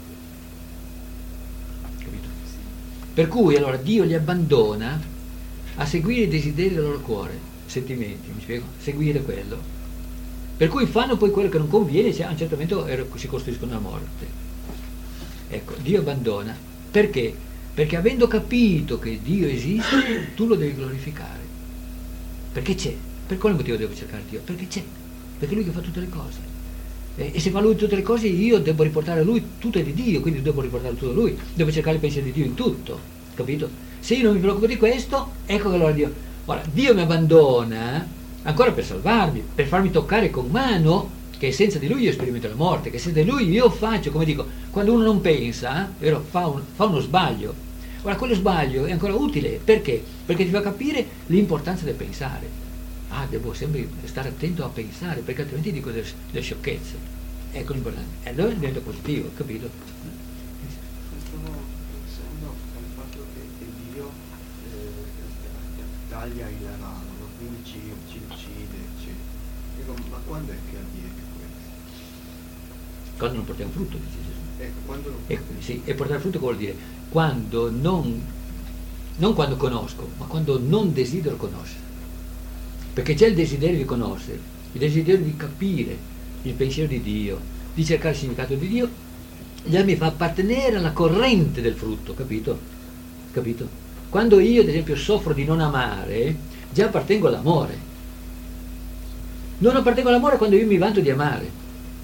Capito? Per cui allora Dio li abbandona a seguire i desideri del loro cuore, sentimenti, mi spiego? Seguire quello. Per cui fanno poi quello che non conviene, cioè a un certo momento si costruiscono la morte. Ecco, Dio abbandona. Perché? Perché avendo capito che Dio esiste, tu lo devi glorificare. Perché c'è. Per quale motivo devo cercare Dio? Perché c'è. Perché è Lui che fa tutte le cose. E, e se fa Lui tutte le cose, io devo riportare a Lui tutto è di Dio, quindi devo riportare tutto a Lui. Devo cercare il pensiero di Dio in tutto. Capito? Se io non mi preoccupo di questo, ecco che allora Dio... Ora, Dio mi abbandona... ancora per salvarmi, per farmi toccare con mano che senza di lui io sperimento la morte, che senza di lui io faccio, come dico, quando uno non pensa, vero, fa, un, fa uno sbaglio. Ora quello sbaglio è ancora utile, perché? Perché ti fa capire l'importanza del pensare. Ah, devo sempre stare attento a pensare, perché altrimenti dico delle, delle sciocchezze. Ecco l'importanza. E allora diventa positivo, capito? Stavo pensando al fatto che, che Dio eh, taglia il ramo, quindi ci, ci uccide, eccetera. Dico, ma quando è che avviene questo? Quando non portiamo frutto, dice Gesù. Ecco, quando non ecco, sì, e portare frutto vuol dire quando non, non quando conosco, ma quando non desidero conoscere. Perché c'è il desiderio di conoscere, il desiderio di capire il pensiero di Dio, di cercare il significato di Dio, già mi fa appartenere alla corrente del frutto, capito? Capito? Quando io, ad esempio, soffro di non amare, già appartengo all'amore. Non appartengo all'amore quando io mi vanto di amare.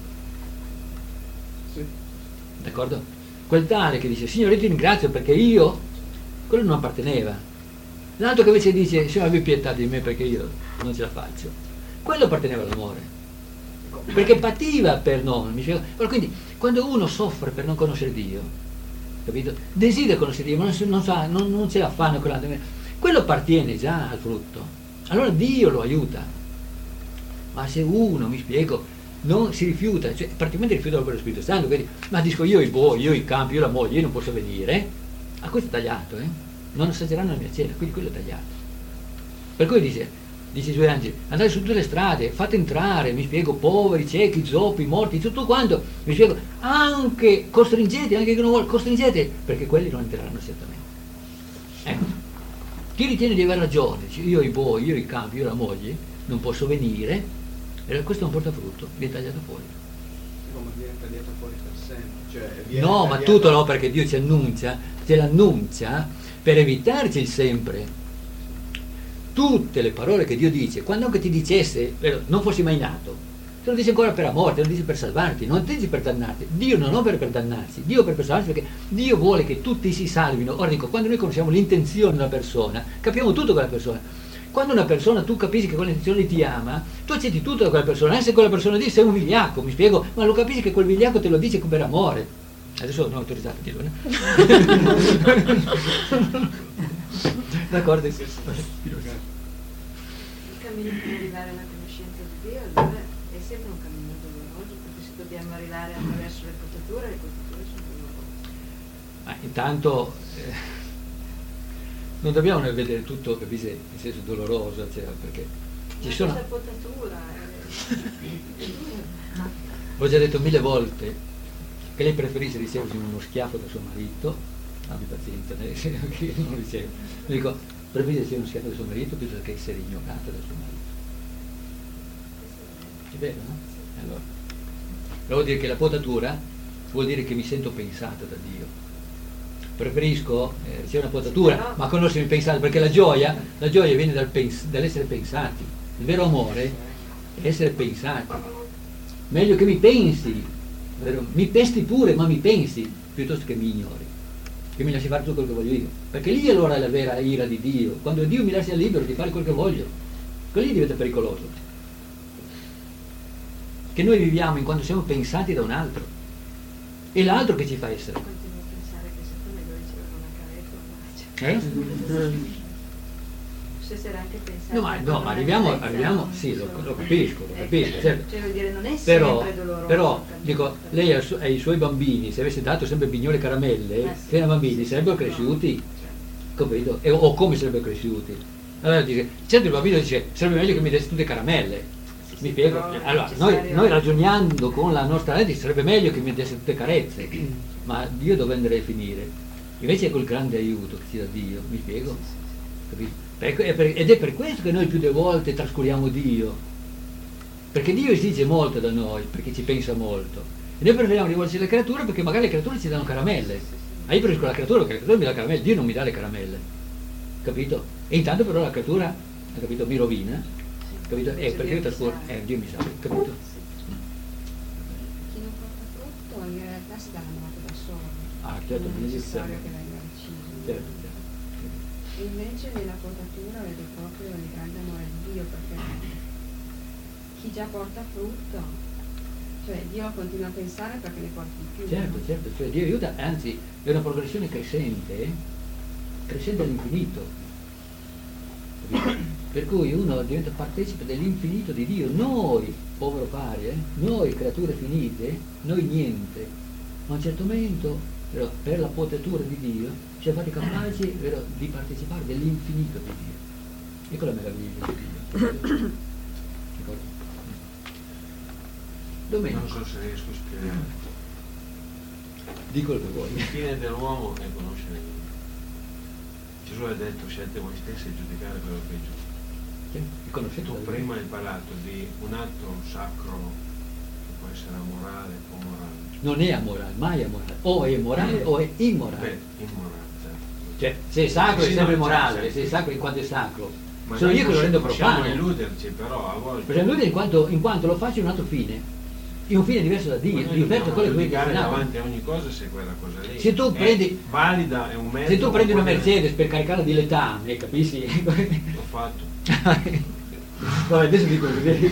Sì. D'accordo? Quel tale che dice, Signore, io ti ringrazio perché io, quello non apparteneva. L'altro che invece dice, Signore, abbi pietà di me perché io non ce la faccio. Quello apparteneva all'amore. Perché pativa per non. Mi spiego? Quindi, quando uno soffre per non conoscere Dio, capito? Desidera conoscere Dio, ma non, non, sa, non, non ce la fanno quell'altro. Quello appartiene già al frutto, allora Dio lo aiuta. Ma se uno, mi spiego, non si rifiuta, cioè praticamente rifiuta l'opera dello Spirito Santo, quindi, ma dico io i boi, io i campi, io la moglie, io non posso venire, a questo è tagliato, eh? Non assaggeranno la mia cena, quindi quello è tagliato. Per cui dice, dice i suoi angeli, andate su tutte le strade, fate entrare, mi spiego, poveri, ciechi, zoppi, morti, tutto quanto, mi spiego, anche costringete, anche che non vuole, costringete, perché quelli non entreranno certamente. Ecco. Chi ritiene di aver ragione, dice, io i boi, io i campi, io la moglie, non posso venire, e questo non porta frutto, viene tagliato fuori. Ma viene tagliato fuori per sempre. Cioè, viene no, tagliato... ma tutto no, perché Dio ci annuncia, ce l'annuncia per evitarci il sempre. Tutte le parole che Dio dice, quando anche ti dicesse, non fossi mai nato, te lo dice ancora per amore, te lo dice per salvarti, non ti dice per dannarti. Dio non opera per dannarsi, Dio opera per salvarsi, perché Dio vuole che tutti si salvino. Ora dico, quando noi conosciamo l'intenzione di una persona, capiamo tutto quella persona. Quando una persona tu capisci che quell'intenzione ti ama, tu accetti tutto da quella persona, anche se quella persona dice sei un vigliacco, mi spiego, ma lo capisci che quel vigliacco te lo dice per amore. Adesso non ho autorizzato a dirlo, no? D'accordo? Il cammino per arrivare alla conoscenza di Dio allora è sempre un cammino doloroso, perché se dobbiamo arrivare attraverso le potature, le potature sono dolorose. Ma intanto eh, non dobbiamo vedere tutto, capisci, in senso doloroso, cioè, perché ci sono... Questa potatura è... Ho già detto mille volte che lei preferisce ricevere uno schiaffo da suo marito, abbi pazienza, che non riceve. Le dico, preferisce ricevere uno schiaffo da suo marito piuttosto che essere ignorata da suo marito. È vero, no? Allora, vuol dire che la potatura vuol dire che mi sento pensato da Dio. Preferisco eh, ricevere una potatura, ma conoscermi pensato, perché la gioia, la gioia viene dal pens- dall'essere pensati. Il vero amore è essere pensati. Meglio che mi pensi, vero? Mi pesti pure, ma mi pensi, piuttosto che mi ignori, che mi lasci fare tutto quello che voglio io. Perché lì allora è la vera ira di Dio, quando Dio mi lascia libero di fare quel che voglio, quello lì diventa pericoloso. Che noi viviamo in quanto siamo pensati da un altro, e l'altro che ci fa essere. Eh? Anche no, ma, no, ma arriviamo, arriviamo, sì, lo, lo capisco, lo capisco, certo. Cioè, vuol dire, non è però, sempre doloroso. però dico, lei ai, su- ai suoi bambini, se avesse dato sempre bignole e caramelle, eh, sì. Fino ai bambini sarebbero cresciuti, capito? E, o come sarebbero cresciuti? Allora dice, certo il bambino dice, sarebbe meglio che mi desse tutte caramelle. Mi spiego? Allora, noi, noi ragionando con la nostra legge sarebbe meglio che mi desse tutte carezze, ma Dio dove andrei a finire? Invece è quel grande aiuto che ci dà Dio, mi spiego? Capito? Ed è per questo che noi più delle volte trascuriamo Dio, perché Dio esige molto da noi, perché ci pensa molto, e noi preferiamo rivolgerci alle creature perché magari le creature ci danno caramelle. Ah, io preferisco la creatura perché la creatura mi dà caramelle, Dio non mi dà le caramelle, capito? E intanto però la creatura, capito, mi rovina, capito? Eh, perché io trascuro, eh, Dio mi sa, capito? Chi non porta frutto in realtà si dà l'amore da solo. Ah, certo, non è necessario che venga ucciso. Certo. E invece nella potatura vedo proprio il grande amore di Dio, perché chi già porta frutto, cioè Dio continua a pensare perché ne porti di più. Certo, no? certo, cioè Dio aiuta, anzi è una progressione crescente, crescente all'infinito. Per cui uno diventa partecipe dell'infinito di Dio, noi, povero pari, eh, noi creature finite, noi niente, ma a un certo momento, però, per la potatura di Dio, ci ha fatti capaci, vero, di partecipare dell'infinito di Dio. Ecco la meraviglia di Dio. Domenica. Non so se riesco a spiegare. Dico il che vuoi. Il fine dell'uomo è conoscere Dio. Gesù ha detto: scegliete voi stessi e giudicare quello che è giusto. Tu prima hai parlato di un atto sacro che può essere amorale o morale. Non è amorale, mai amorale. O è morale o è immorale. Beh, immorale, certo. Cioè, se è sacro sì, è sempre no, morale, certo. se è sacro in quanto è sacro. Ma sono io che lo rendo possiamo profano. illuderci, però a volte. Possiamo illudere in quanto, in quanto lo faccio in un altro fine, in un fine diverso da Dio, rispetto a quello che voi giudicare destinavo. davanti a ogni cosa se quella cosa lì Se tu è prendi, valida, è un mezzo. Se tu prendi una oppure- Mercedes per caricarla di letame, capisci? L'ho fatto. Vabbè, adesso dico così.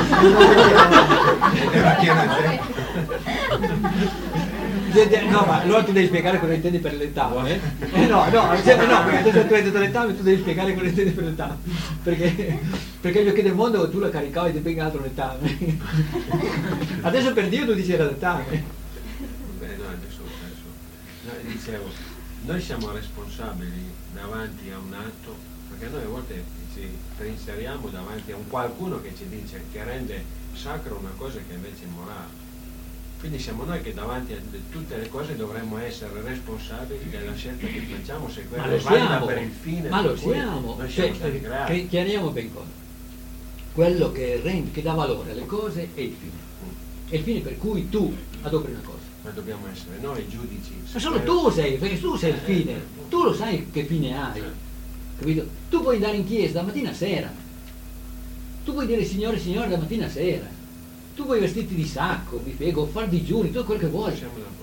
No, ma allora tu devi spiegare cosa intendi per letame. Eh, no, no, sempre no, perché adesso tu hai detto letame, tu devi spiegare cosa intendi per letame. Perché, perché agli occhi del mondo tu la caricavi e ti prendi un altro letame. Adesso per Dio tu dici era letame. Beh, no, adesso, adesso. No, dicevo, noi siamo responsabili davanti a un atto, perché noi a volte ci trinzeriamo davanti a un qualcuno che ci dice, che rende sacra una cosa che invece è morale. Quindi siamo noi che davanti a tutte le cose dovremmo essere responsabili della scelta che facciamo, se quella è valida per il fine. Ma lo per cui siamo, noi cioè, siamo stati creati. chiariamo ben cosa. Quello che rende, che dà valore alle cose è il fine. È il fine per cui tu adoperi una cosa. Ma dobbiamo essere noi giudici. Ma solo tu sei, perché tu sei il fine, tu lo sai che fine hai, capito? Tu puoi andare in chiesa da mattina a sera, tu puoi dire Signore, Signore da mattina a sera, tu puoi vestirti di sacco, mi spiego, far digiuni, tutto quello che vuoi.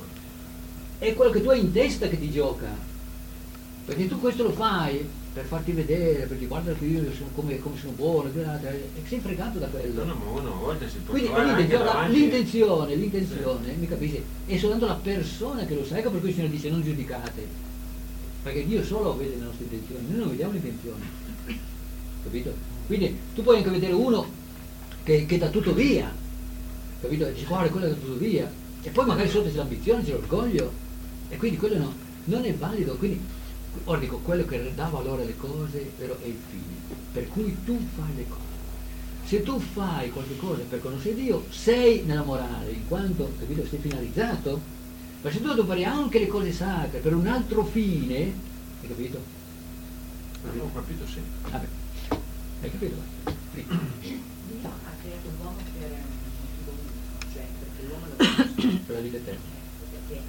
È quello che tu hai in testa che ti gioca, perché tu questo lo fai per farti vedere, perché guarda che io sono come, come sono buono, e sei fregato da quello. No, no, ma uno a volte si può Quindi trovare anche l'intenzione, davanti- l'intenzione, l'intenzione, mi capisci? È soltanto la persona che lo sa, ecco per cui il Signore dice non giudicate, perché Dio solo vede le nostre intenzioni, noi non vediamo le intenzioni, capito? Quindi tu puoi anche vedere uno che, che dà tutto via, capito? E dici guarda quello che dà tutto via, e poi magari sotto c'è l'ambizione, c'è l'orgoglio, e quindi quello no, non è valido. Quindi ora dico, quello che dà valore alle cose però è il fine per cui tu fai le cose. Se tu fai qualche cosa per conoscere Dio, sei nella morale, in quanto, capito, sei finalizzato. Ma se tu devi fare anche le cose sacre per un altro fine, hai capito? Non ho capito, sì. Vabbè, hai capito? Sì. Dio ha creato l'uomo per un motivo vita eterna. Perché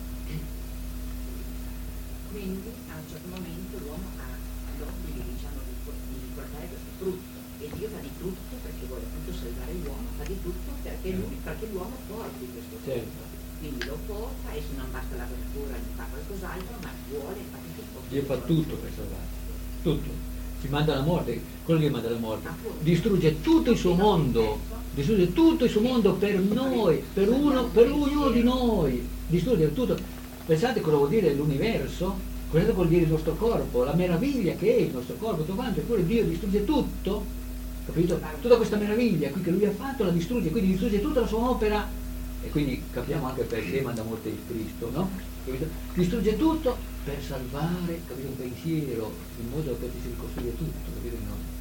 quindi a un certo momento l'uomo ha l'obbligo, diciamo, di, di portare questo frutto, e Dio fa di tutto perché vuole appunto salvare l'uomo, fa di tutto perché, lui, perché l'uomo porti questo frutto. Certo. Quindi lo porta, e se non basta la verdura gli fa qualcos'altro, ma vuole, fa tutto. Dio fa tutto per salvare, tutto. Ci manda la morte, quello che manda la morte. Distrugge tutto il suo mondo, distrugge tutto il suo mondo per noi, per uno, per ognuno di noi. Distrugge tutto. Pensate cosa vuol dire l'universo? Cosa vuol dire il nostro corpo? La meraviglia che è il nostro corpo, tutto quanto, eppure Dio distrugge tutto, capito? Tutta questa meraviglia qui che lui ha fatto la distrugge, quindi distrugge tutta la sua opera, e quindi capiamo anche perché manda morte il Cristo, no? Capito? Distrugge tutto per salvare, capito, un pensiero, in modo che si ricostruisca tutto, capito?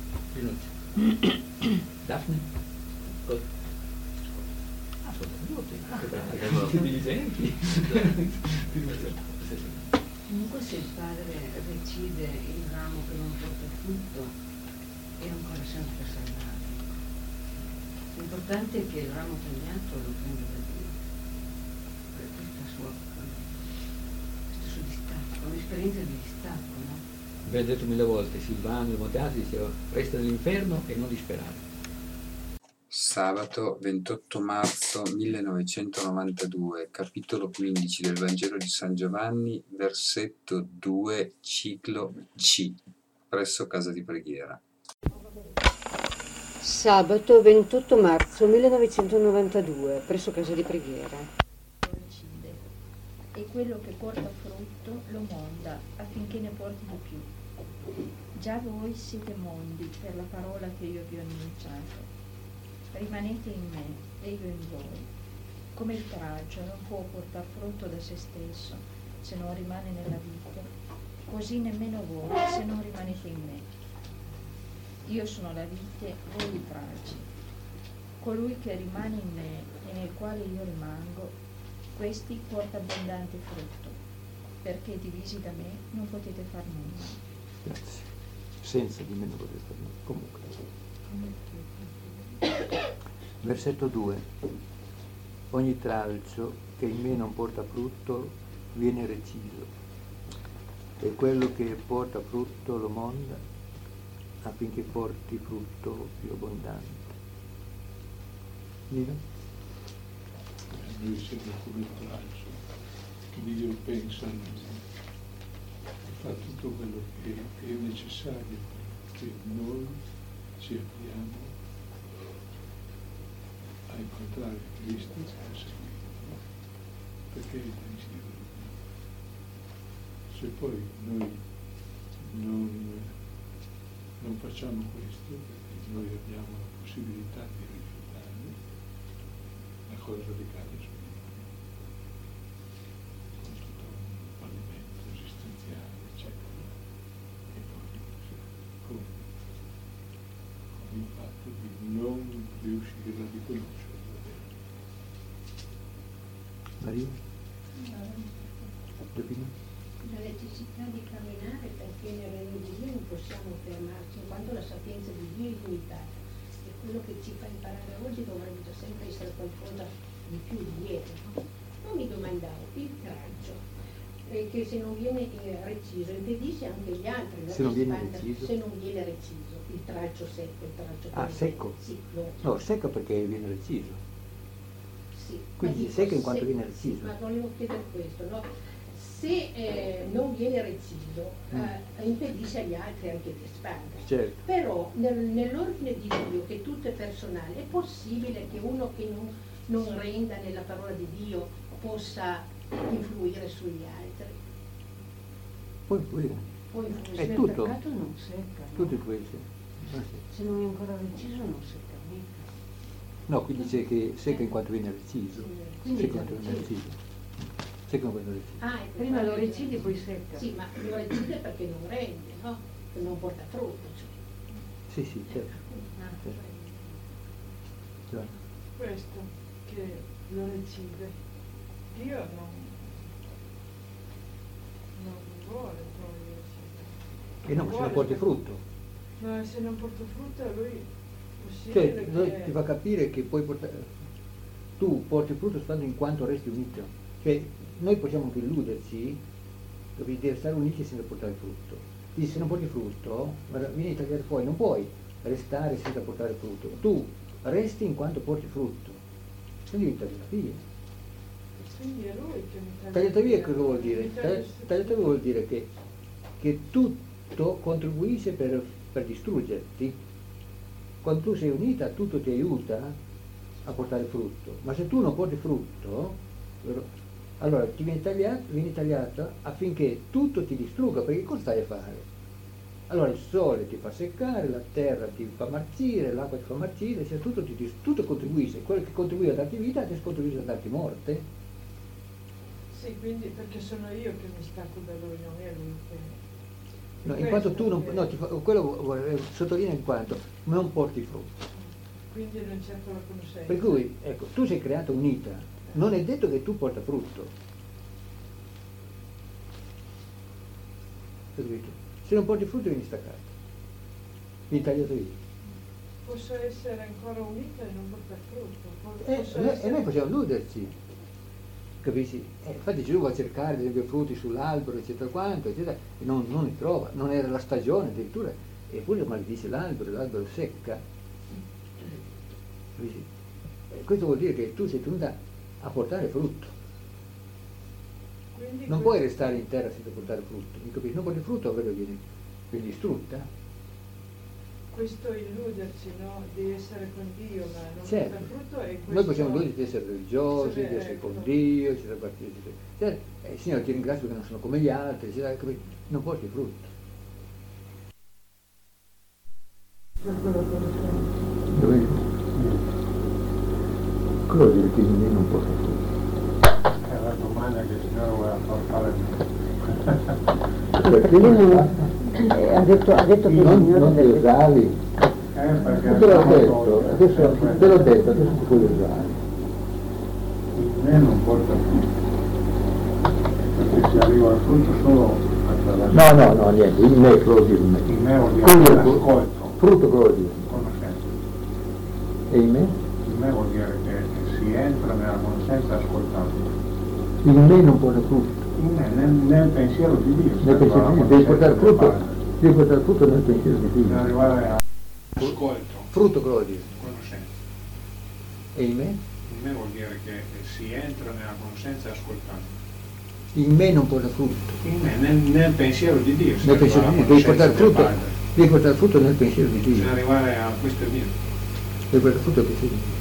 No. Daphne? Cosa? Ascolta, anche per tutti gli esempi. Comunque se il padre recide il ramo che non porta frutto, è ancora sempre salvato. L'importante è che il ramo tagliato lo prenda da Dio, per questa sua, questo suo distacco, un'esperienza di distacco, no? Abbiamo detto mille volte, Silvano e Moteasi diceva, resta nell'inferno e non disperare. Sabato ventotto marzo millenovecentonovantadue, capitolo quindici del Vangelo di San Giovanni, versetto due, ciclo C, presso casa di preghiera. Sabato ventotto marzo millenovecentonovantadue, presso casa di preghiera. Uccide, e quello che porta frutto lo monda affinché ne porti di più. Già voi siete mondi per la parola che io vi ho annunciato. Rimanete in me e io in voi. Come il traggio non può portar frutto da se stesso se non rimane nella vite, così nemmeno voi se non rimanete in me. Io sono la vite, voi i tralci. Colui che rimane in me e nel quale io rimango, questi porta abbondante frutto, perché divisi da me non potete far nulla. Grazie. Senza di me non potete far nulla. Comunque. Versetto due. Ogni tralcio che in me non porta frutto viene reciso, e quello che porta frutto lo monda affinché porti frutto più abbondante. Nino? Noi siamo come il tralcio che Dio pensa a noi e fa tutto quello che è necessario perché noi ci abbiamo a incontrare Cristo e a seguirlo, perché è il pensiero di Dio. Se poi noi non, non facciamo questo, perché noi abbiamo la possibilità di rifiutarlo, la cosa ricade su di noi, con tutto un fallimento esistenziale, eccetera, e poi con, con il fatto di non riuscire a riconoscere. Maria? La necessità di camminare perché nel regno di Dio non possiamo fermarci, in quanto la sapienza di Dio è limitata. E quello che ci fa imparare oggi dovrebbe sempre essere qualcosa di più dietro. No? Non mi domandavo, il traggio, eh, che se non viene eh, reciso impedisce anche gli altri. Se non viene reciso? Se non viene reciso, il traggio secco, il traggio Ah, secco? Sì, lo No, secco perché viene reciso. Sì, Quindi secco in quanto viene reciso. Sì, ma volevo chiedere questo, no? Se eh, non viene reciso, eh, impedisce agli altri anche di espandere. Certo. Però nel, nell'ordine di Dio, che tutto è personale, è possibile che uno che non, non renda nella parola di Dio possa influire sugli altri? Può influire. Può influire. È tutto. Il peccato non secca. No? Tutto questo. Ah, sì. Se non è ancora reciso non secca mica. No, qui dice che secca in quanto viene reciso. Quindi Secca in quanto viene reciso. Secca in quanto viene reciso. Ah, ecco, Prima lo recidi poi secca. Sì, ma lo recide perché non rende, no? Che non porta frutto. Cioè. Sì, sì, certo. Ah, certo. Giovanna. Questo che lo recide, Dio non, non vuole togliersi. E no, se non porti frutto. Ma se non porta frutto a lui è Cioè, possibile lui che... ti fa capire che puoi portare, tu porti frutto soltanto in quanto resti unito. Cioè, noi possiamo anche illuderci, capite, di stare uniti senza portare frutto. Quindi se non porti frutto, vieni tagliato fuori, non puoi restare senza portare frutto. Tu resti in quanto porti frutto, quindi devi tagliare via. Quindi è lui che mi taglia Tagliata via via. cosa vuol dire? Tagli- Tagliata via vuol dire che, che tutto contribuisce per, per distruggerti. Quando tu sei unita, tutto ti aiuta a portare frutto, ma se tu non porti frutto, allora ti viene tagliato, vieni tagliata affinché tutto ti distrugga, perché cosa stai a fare? Allora il sole ti fa seccare, la terra ti fa marcire, l'acqua ti fa marcire, cioè tutto, ti, tutto contribuisce, quello che contribuisce a darti vita adesso contribuisce a darti morte. Sì, quindi perché sono io che mi stacco da lui, non è lui che... No, in quanto tu non, no, ti fa, quello eh, sottolinea in quanto non porti frutto. Quindi non cerco la conoscenza. Per cui, ecco, tu sei creata unita, non è detto che tu porta frutto. Capito? Se non porti frutto vieni staccato, vieni tagliato via. Posso essere ancora unita e non portare frutto. Po- E, posso noi, essere... e noi possiamo illuderci, capisci? Eh, infatti Gesù va a cercare ad esempio frutti sull'albero, eccetera quanto, eccetera, e non, non li trova, non era la stagione addirittura, eppure maledice l'albero, l'albero secca. Capisci? Eh, questo vuol dire che tu sei tenuta a portare frutto. Quindi Non questo- puoi restare in terra senza portare frutto, mi capisci? Non porti frutto, ovvero vieni, vieni distrutta. Questo illuderci, no? Di essere con Dio, ma non Certo. portare frutto e questo... Noi possiamo illuderci di essere religiosi, Sì, di essere ecco. con Dio, eccetera, eccetera, eccetera. Eh, Signore, ti ringrazio perché non sono come gli altri, eccetera, capisci? Non porti frutto. Dove? Cosa vuol dire che non porta frutto? È la domanda che il Signore voleva far fare. Perché non Eh, ha detto, ha detto che non, non ti usali. Eh, perché Te l'ho detto, adesso te l'ho detto, adesso ti puoi usare. il me non porta frutto, perché si arriva al frutto solo attraverso No, no, no, niente, il me, quello di il me. il me vuol dire Quello è l'ascolto, frutto quello di conoscenza. E il me? Il me vuol dire che, che si entra nella conoscenza ascoltando. Il me non porta frutto. Il me, nel, nel pensiero di Dio. si Nel arriva pensiero alla di Dio, devi portare conoscenza del frutto, Padre. devi portare frutto nel pensiero di Per Dio. arrivare all'ascolto, Frutto quello di conoscenza. E il me? Il me vuol dire che, che si entra nella conoscenza ascoltando. Il me non porta frutto. Il me, nel, nel pensiero di Dio. si Nel arriva pensiero alla di Dio, devi portare conoscenza del frutto, Padre. devi portare frutto nel pensiero di Dio. Bisogna arrivare a questo è mio. Devi portare frutto nel pensiero di Dio.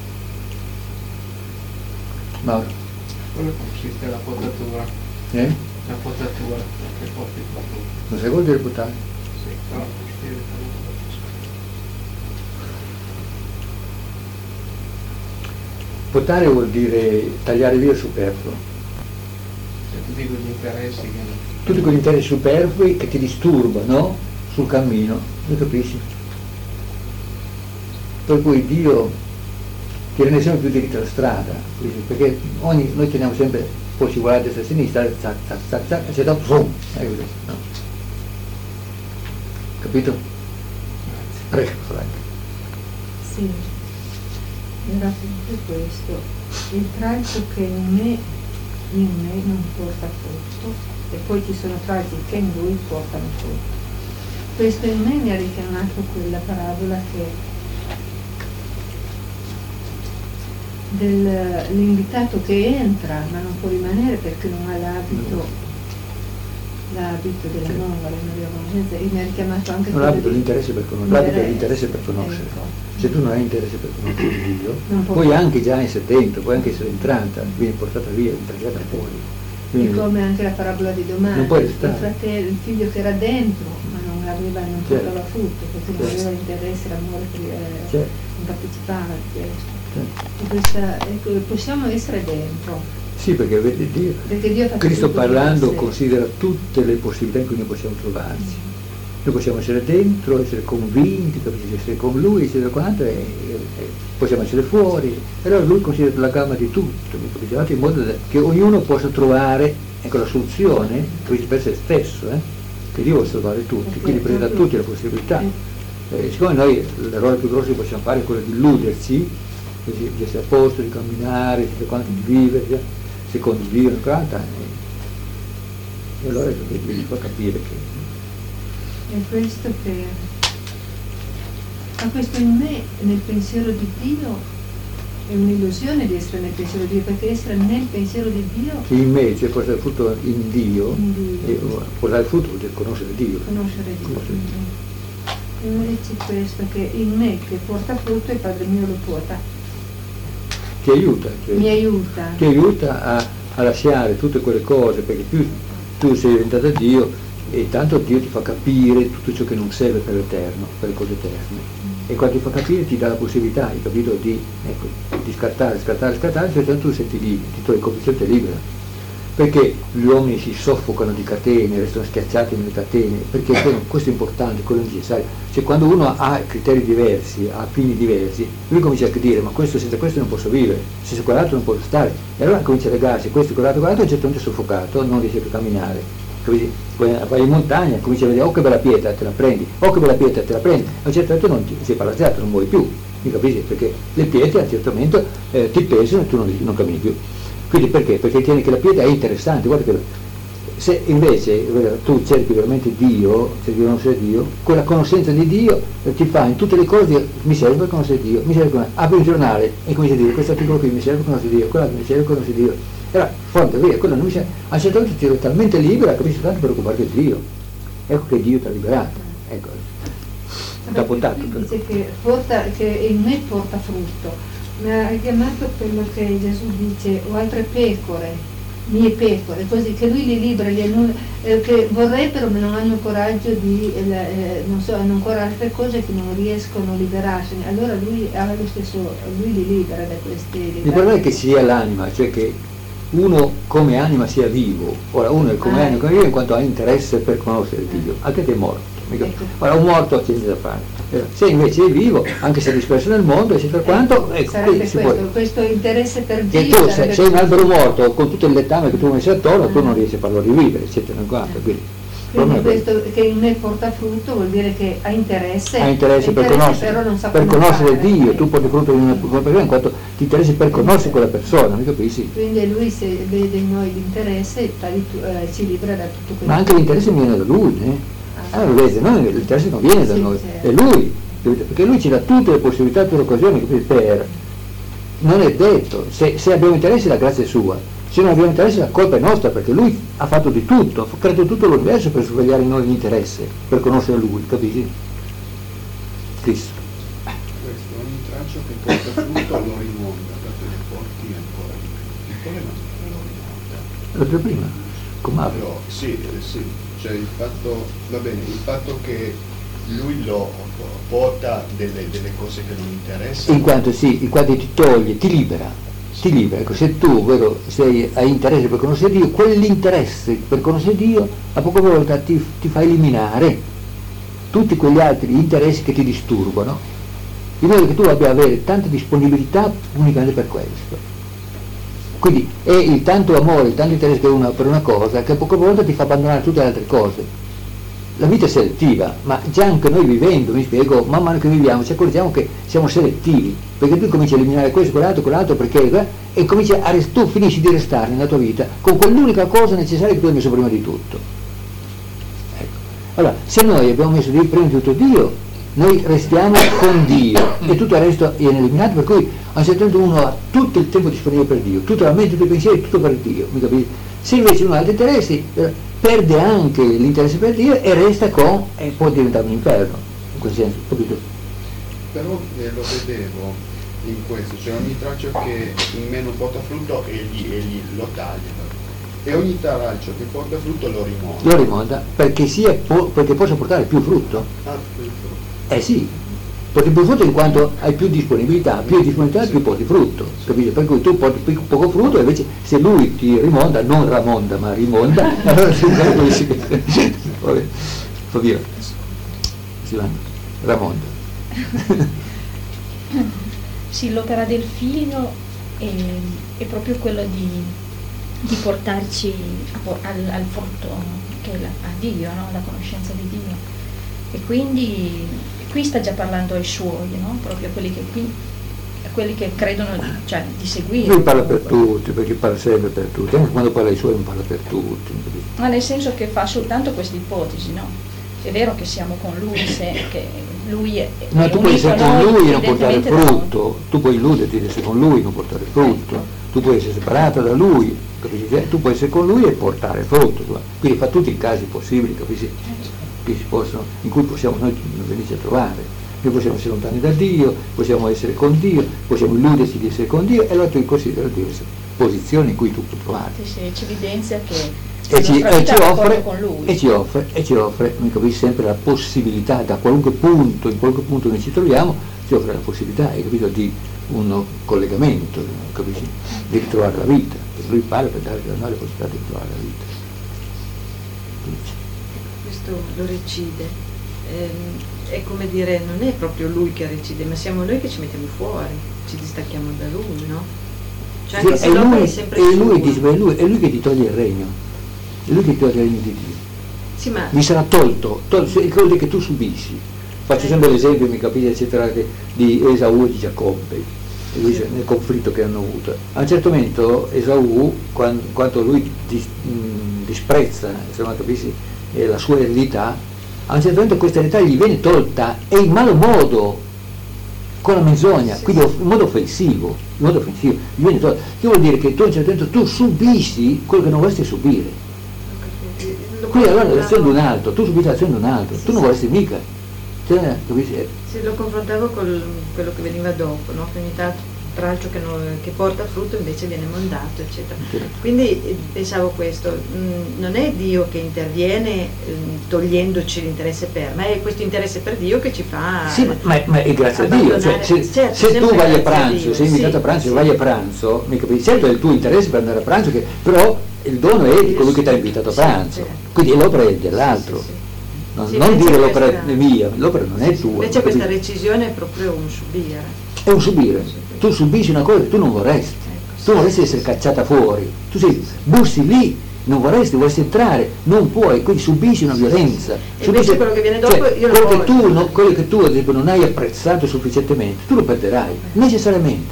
Mauro? Quello consiste la potatura. Eh? La potatura che porti frutto. Non sai vuol dire portare? Sì, però spirito. Potare vuol dire tagliare via il superfluo. Cioè, tutti quegli interessi che... Tutti quegli interessi superflui che ti disturbano sul cammino, lo capisci? Per cui Dio ti rende sempre più diritta la strada, capisci? Perché ogni, noi teniamo sempre, poi si vuole a destra e a sinistra, zac, zac, zac, zac, e c'è dopo, boom, è così, no? Capito? Prego, Franca. Sì, era proprio questo, il tratto che in me, in me non porta frutto e poi ci sono tratti che in lui portano frutto. Questo in me mi ha richiamato quella parabola che dell'invitato che entra ma non può rimanere perché non ha l'abito, l'abito della mongola, non della conoscenza, e mi ha richiamato anche Non quello l'abito di- l'interesse per conoscere, l'abito è l'interesse per conoscere. Ecco. Se tu non hai interesse per conoscere Dio, Non può- puoi anche già essere dentro, puoi anche essere entrata, vieni portata via, tagliata fuori. E Quindi, come anche la parabola di domani, Non puoi il restare. fratello, il figlio che era dentro ma non aveva, non Certo. portava frutto perché non Certo. aveva l'interesse, l'amore per eh, Certo. non partecipare a questo. Certo. E questa, ecco, possiamo essere dentro, Sì, perché vedi Dio. perché Dio fa Cristo tutto parlando per sé. considera tutte le possibilità in cui noi possiamo trovarci. Noi possiamo essere dentro, essere convinti, capisci, essere con Lui, eccetera quanto, e, e possiamo essere fuori. Allora Lui considera la gamma di tutto, mi capisci? In modo da- che ognuno possa trovare, ecco, la soluzione, capisci, per se stesso, eh? Che Dio vuole salvare tutti, Perché quindi prende da proprio- tutti la possibilità. Eh, siccome noi l'errore più grosso che possiamo fare è quello di illuderci, così, di essere a posto, di camminare, di quanto di vivere, eh. secondo Dio incontrata, e, e allora gli fa capire che... È questo che... Ma questo in me, nel pensiero di Dio, è un'illusione di essere nel pensiero di Dio, perché essere nel pensiero di Dio... Che in me, cioè portare il frutto in Dio, in Dio. E portare il frutto vuol dire conoscere Dio. Conoscere Dio. Conoscere Dio. E invece questo che in me che porta frutto, il Padre mio lo porta. Ti aiuta. Cioè, Mi aiuta. Ti aiuta a, a lasciare tutte quelle cose, perché più tu sei diventato Dio, e tanto Dio ti fa capire tutto ciò che non serve per l'eterno, per le cose eterne. E quando ti fa capire ti dà la possibilità, hai capito, di, ecco, di scattare, scattare, scattare, cioè tanto tu senti libero, ti trovi completamente libera. Perché gli uomini si soffocano di catene, restano schiacciati nelle catene, perché questo è importante, quello è necessario. Cioè quando uno ha criteri diversi, ha fini diversi, lui comincia a dire ma questo senza questo non posso vivere, senza quell'altro non posso stare. E allora comincia a legarsi, questo, quell'altro, quell'altro, e a un certo punto è soffocato, non riesce più a camminare. Capisci? Poi vai in montagna, cominci a vedere, oh che bella pietra, te la prendi, oh che bella pietra, te la prendi, a un certo punto non ti, sei paralizzato, non muovi più, mi capisci? Perché le pietre a un certo momento eh, ti pesano e tu non, non cammini più. Quindi perché? Perché tieni che la pietra è interessante, guarda che se invece tu cerchi veramente Dio, cerchi di conoscere Dio, quella conoscenza di Dio ti fa in tutte le cose, mi serve per conoscere Dio, mi serve per conoscere, apri il giornale e cominci a dire questo articolo qui mi serve per conoscere Dio, quell'altro mi serve per conoscere Dio. E allora, forte, via, quello non mi serve. A un certo punto ti eri talmente libera, capisci, tanto per occuparti di Dio. Ecco che Dio ti ha liberato. Ecco. Dopo tanto. Dice che, porta, che in me porta frutto. Mi ha chiamato quello che Gesù dice, o altre pecore, mie pecore, così che lui li libera, li annulla, eh, che vorrebbero ma non hanno coraggio di, eh, non so, hanno ancora altre cose che non riescono a liberarsi, allora lui ha lo stesso, lui li libera da questi. Il problema è che sia l'anima, cioè che uno come anima sia vivo, ora uno è come ah. anima come vivo in quanto ha interesse per conoscere Dio, anche te è morto. Ecco. Ora un morto c'è da fare. Se invece è vivo, anche se è disperso nel mondo, eccetera quanto, ecco, sarebbe si questo, può... questo interesse per Dio. Che tu sei, sei un albero morto con tutto il letame che tu metti attorno, ah. tu non riesci a farlo rivivere, eccetera quanto. Quindi, quindi questo che in me porta frutto vuol dire che ha interesse, ha interesse, per interesse conoscere, però non sa per come conoscere fare. Dio, tu porti frutto in una persona in quanto ti interessi per conoscere quella persona, mi capisci? Quindi lui se vede in noi l'interesse eh, ci libera da tutto questo. Ma anche l'interesse viene da lui, eh? Ah, lo vedete, no? L'interesse non viene da sì, noi, certo. È lui, perché lui ci dà tutte le possibilità, tutte le occasioni per... Non è detto, se, se abbiamo interesse la grazia è sua, se non abbiamo interesse la colpa è nostra, perché lui ha fatto di tutto, ha creato tutto l'universo per svegliare in noi l'interesse, per conoscere lui, capisci? Cristo. Questo, ogni traccio che porta frutto lo rimonta, perché ne porti ancora di più. Il problema è che lo rimonta. L'ho detto prima, com'è? Però, sì, sì, cioè il fatto, va bene, il fatto che lui lo porta delle, delle cose che non interessano. In quanto sì, in quanto ti toglie, ti libera, ti libera. Ecco, se tu, vero, sei, hai interesse per conoscere Dio, quell'interesse per conoscere Dio a poca volta ti, ti fa eliminare tutti quegli altri interessi che ti disturbano, in modo che tu abbia avere tanta disponibilità unicamente per questo. Quindi è il tanto amore, il tanto interesse che uno ha per una cosa che a poca volta ti fa abbandonare tutte le altre cose. La vita è selettiva, ma già anche noi vivendo, mi spiego, man mano che viviamo ci accorgiamo che siamo selettivi, perché tu cominci a eliminare questo, quell'altro, quell'altro, perché eh, e cominci a rest- tu finisci di restare nella tua vita con quell'unica cosa necessaria che tu hai messo prima di tutto. Ecco. Allora, se noi abbiamo messo di prima di tutto Dio, noi restiamo con Dio e tutto il resto viene eliminato, per cui a un certo punto uno ha tutto il tempo disponibile per Dio, tutta la mente, tutti i pensieri, tutto per Dio, mi capisci? Se invece uno ha altri interessi, eh, perde anche l'interesse per Dio e resta con, e può diventare un inferno, in quel senso, capito? Però eh, lo vedevo in questo, cioè ogni traccio che in me non porta frutto egli, egli lo taglia, e ogni traccio che porta frutto lo rimonta. Lo rimonta perché, sia, po- perché possa portare più frutto. Ah, più frutto. Eh sì, porti più frutto in quanto hai più disponibilità, più disponibilità più porti frutto, capito? Per cui tu porti più, poco frutto e invece se lui ti rimonta, non ramonda ma rimonta, allora si vabbè, Fabio, si va, ramonda. Sì, l'opera del figlio è, è proprio quello di, di portarci a, al, al frutto che è la, a Dio, no? La conoscenza di Dio. E quindi qui sta già parlando ai suoi, no? Proprio quelli che qui quelli che credono di, cioè, di seguire. Lui parla per tutti, perché parla sempre per tutti, anche quando parla ai suoi non parla per tutti. Ma nel senso che fa soltanto questa ipotesi, no? È vero che siamo con lui, se, che lui è, no, è tu puoi essere con noi, lui e non portare frutto, da... tu puoi illuderti di essere con lui e non portare frutto, ecco. Tu puoi essere separata da lui, capisci? Tu puoi essere con lui e portare frutto, quindi fa tutti i casi possibili, capisci? Che si possono, in cui possiamo noi venirci a trovare. Noi possiamo essere lontani da Dio, possiamo essere con Dio, possiamo illuderci di essere con Dio, e allora tu consideri diverse posizioni in cui tu puoi trovare. Sì, sì, ci evidenzia che e ci, e, ci offre, con lui. e ci offre, e ci offre, mi capisci, sempre la possibilità, da qualunque punto, in qualunque punto noi ci troviamo, ci offre la possibilità, hai capito, di un collegamento, capisci? Di ritrovare la vita, perché lui parla per dare a noi la possibilità di ritrovare la vita. Questo lo recide. Ehm, è come dire, non è proprio lui che recide, ma siamo noi che ci mettiamo fuori, ci distacchiamo da lui, no? Cioè, anche sì, se è, l'opera lui, è sempre è, lui, sua. dice, è, lui, è lui che ti toglie il regno, è lui che ti toglie il regno di Dio. Sì, ma... Mi sarà tolto, tolto i quelli che tu subisci. Faccio sempre l'esempio, mi capisce, eccetera, che, di Esaù e di Giacobbe, sì. Nel conflitto che hanno avuto. A un certo momento Esaù, quando, quando lui dis, mh, disprezza, insomma, capisci, eh, la sua eredità, a un certo momento questa eredità gli viene tolta e in malo modo, con la menzogna, sì, quindi in modo offensivo, in modo offensivo, gli viene tolta. Che vuol dire che tu a un certo momento tu subisci quello che non vorresti subire. Quindi allora l'azione di un altro, tu subisci l'azione di un altro, sì, tu non vorresti mica. Cioè, capisci? Sì, lo confrontavo con quello che veniva dopo, no? Che ogni tanto tralcio che, non, che porta frutto invece viene mondato, eccetera. Sì. Quindi eh, pensavo questo, mh, non è Dio che interviene mh, togliendoci l'interesse per, ma è questo interesse per Dio che ci fa. Sì, ma, ma, ma è grazie a Dio. Cioè, se, certo, se tu vai a pranzo, a sei invitato sì, a pranzo e sì. vai a pranzo, mi capisci? Certo è il tuo interesse per andare a pranzo, che, però il dono è di colui che ti ha invitato a pranzo, sì, quindi l'opera è dell'altro. Sì, sì, sì. Non, sì, non dire l'opera questa... è mia, l'opera non è tua. Invece questa recisione è proprio un subire. È un subire. Sì, tu subisci una cosa che tu non vorresti, ecco, tu vorresti essere cacciata fuori, tu sei, bussi lì, non vorresti, vorresti entrare, non puoi, quindi subisci una violenza. E invece quello che viene dopo, cioè, io quello, lo che tu, no, quello che tu ad esempio non hai apprezzato sufficientemente, tu lo perderai, necessariamente.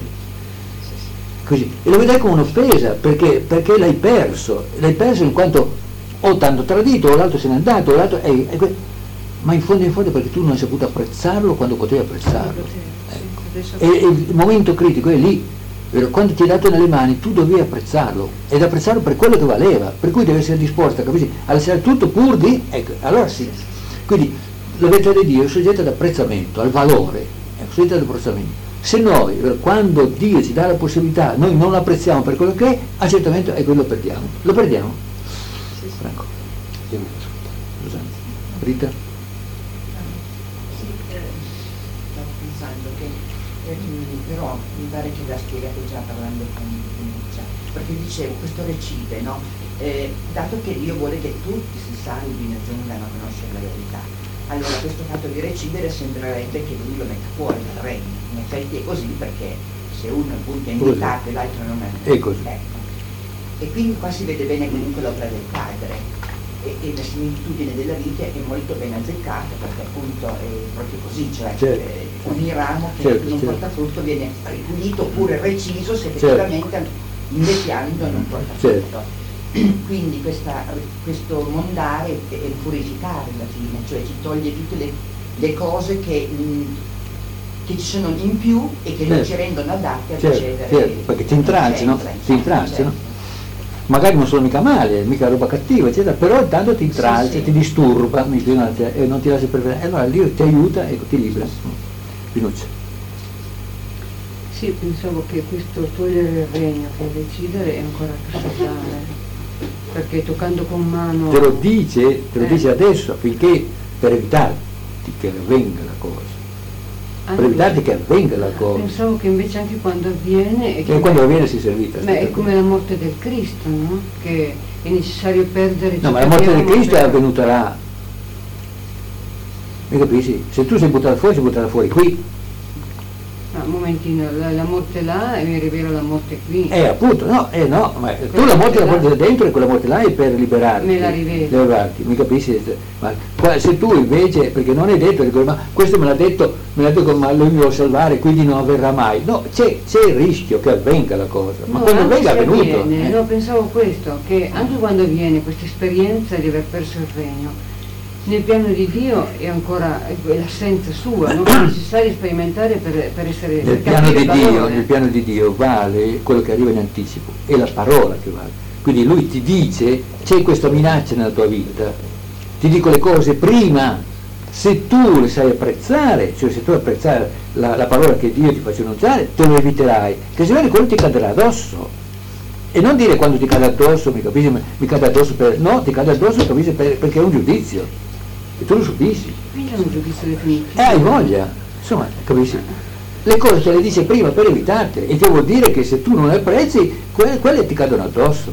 Così. E lo vedrai come un'offesa, perché, perché l'hai perso, l'hai perso in quanto o t'hanno tradito, o l'altro se n'è andato, o l'altro è, è, ma in fondo in fondo perché tu non hai saputo apprezzarlo quando potevi apprezzarlo. Ecco. E, e il momento critico è lì, vero? Quando ti è dato nelle mani tu dovevi apprezzarlo, ed apprezzarlo per quello che valeva, per cui devi essere disposta, capisci? A lasciare tutto pur di, ecco, allora sì. Quindi la verità di Dio è soggetta ad apprezzamento, al valore, è soggetta ad apprezzamento. Se noi, quando Dio ci dà la possibilità, noi non lo apprezziamo per quello che è, a certo momento è quello che perdiamo. Lo perdiamo? Sì, sì. Franco. Rita? Sì, eh, stavo pensando che eh, però mi pare che l'ha spiegato già parlando con Lucia, perché dicevo, questo recide, no? Eh, dato che Dio vuole che tutti si salvino e giungano a conoscere la verità, allora questo fatto di recidere sembrerebbe che lui lo metta fuori dal regno. In effetti è così, perché se uno appunto è invitato e l'altro non è, è così. Ecco. E quindi qua si vede bene comunque l'opera del padre, e, e la similitudine della vita è molto ben azzeccata, perché appunto è proprio così, cioè certo. eh, ogni ramo che certo, non certo. porta frutto viene ripulito oppure reciso se effettivamente certo. invecchiando non porta certo. frutto. Quindi questa, questo mondare è il purificare alla fine, cioè ci toglie tutte le, le cose che, mh, che ci sono in più e che certo. non ci rendono adatti a certo, ricevere. Certo, perché ti intranciano, ti intranciano. Certo. Magari non sono mica male, mica roba cattiva, eccetera, però intanto ti intralcia, sì, sì. ti disturba e non ti lascia prevedere. Allora Dio ti aiuta e ti libera. Pinuccia. Sì, pensavo che questo togliere il regno per decidere è ancora più salutare. Perché toccando con mano te lo dice, te lo eh. dice adesso affinché per evitarti che avvenga la cosa, anche per evitarti che avvenga la cosa. Pensavo che invece anche quando avviene e che quando avviene si servita. Ma è come la morte del Cristo, no? Che è necessario perdere. No, ma la morte del Cristo per... è avvenuta là. Mi capisci? Se tu sei buttato fuori, sei buttato fuori qui. No, momentino, la, la morte là e mi rivela la morte qui. Eh appunto, no, eh no, ma tu la morte la porti da dentro e quella morte là è per liberarti. Me la rivela. Liberarti, mi capisci? Ma qua, se tu invece, perché non è detto, dico, ma questo me l'ha detto, me l'ha detto, ma lui mi vuole salvare, quindi non avverrà mai. No, c'è, c'è il rischio che avvenga la cosa, ma no, quando avvenga è avvenuto. Avviene, eh. No, pensavo questo, che anche quando avviene questa esperienza di aver perso il regno, nel piano di Dio è ancora è l'assenza sua, non è necessario sperimentare per, per essere nel per piano di capire il Dio, valore. nel piano di Dio vale quello che arriva in anticipo, è la parola che vale. Quindi lui ti dice c'è questa minaccia nella tua vita, ti dico le cose prima, se tu le sai apprezzare, cioè se tu apprezzare la, la parola che Dio ti faccia annunciare, te lo eviterai, che se no quello ti cadrà addosso. E non dire quando ti cade addosso, mi capisci, mi cade addosso per. No, ti cade addosso capisci, per, perché è un giudizio. E tu lo subisci. Quindi è un giudizio definitivo. E hai voglia, insomma, capisci? Le cose te le dice prima per evitartele, e che vuol dire che se tu non le apprezzi, que- quelle ti cadono addosso.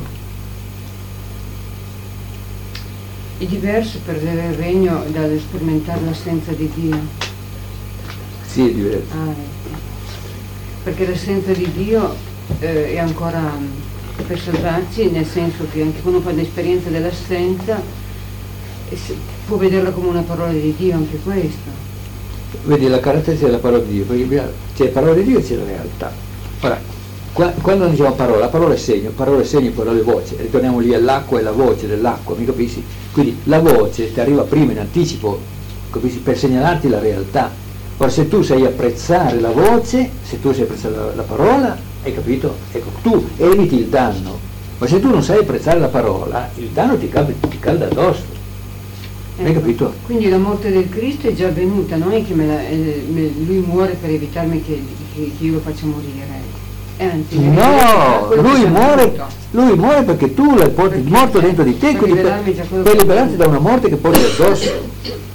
È diverso perdere il regno dal sperimentare l'assenza di Dio. Sì, è diverso. Ah, ecco. Perché l'assenza di Dio eh, è ancora mh, per salvarci, nel senso che anche quando fa l'esperienza dell'assenza eh, se- può vederla come una parola di Dio, anche questo. Vedi la caratteristica della parola di Dio, perché c'è la parola di Dio e c'è la realtà. Ora, qua, quando diciamo parola, la parola è segno, parola è segno, parola è voce, ritorniamo lì all'acqua e la voce dell'acqua, mi capisci? Quindi la voce ti arriva prima in anticipo, capisci? Per segnalarti la realtà. Ora se tu sai apprezzare la voce, se tu sai apprezzare la, la parola, hai capito? Ecco, tu eviti il danno, ma se tu non sai apprezzare la parola, il danno ti calda, ti calda addosso. Hai Ecco, capito? quindi la morte del Cristo è già avvenuta, non è che me la, eh, me- lui muore per evitarmi che, che- che io lo faccia morire. Eh, anzi, mi rivela No, quello che lui c'è muore, avvenuto. lui muore perché tu l'hai porti morto dentro di te, per quindi per, rivelarmi già quello per che- liberarti da una morte che porti addosso.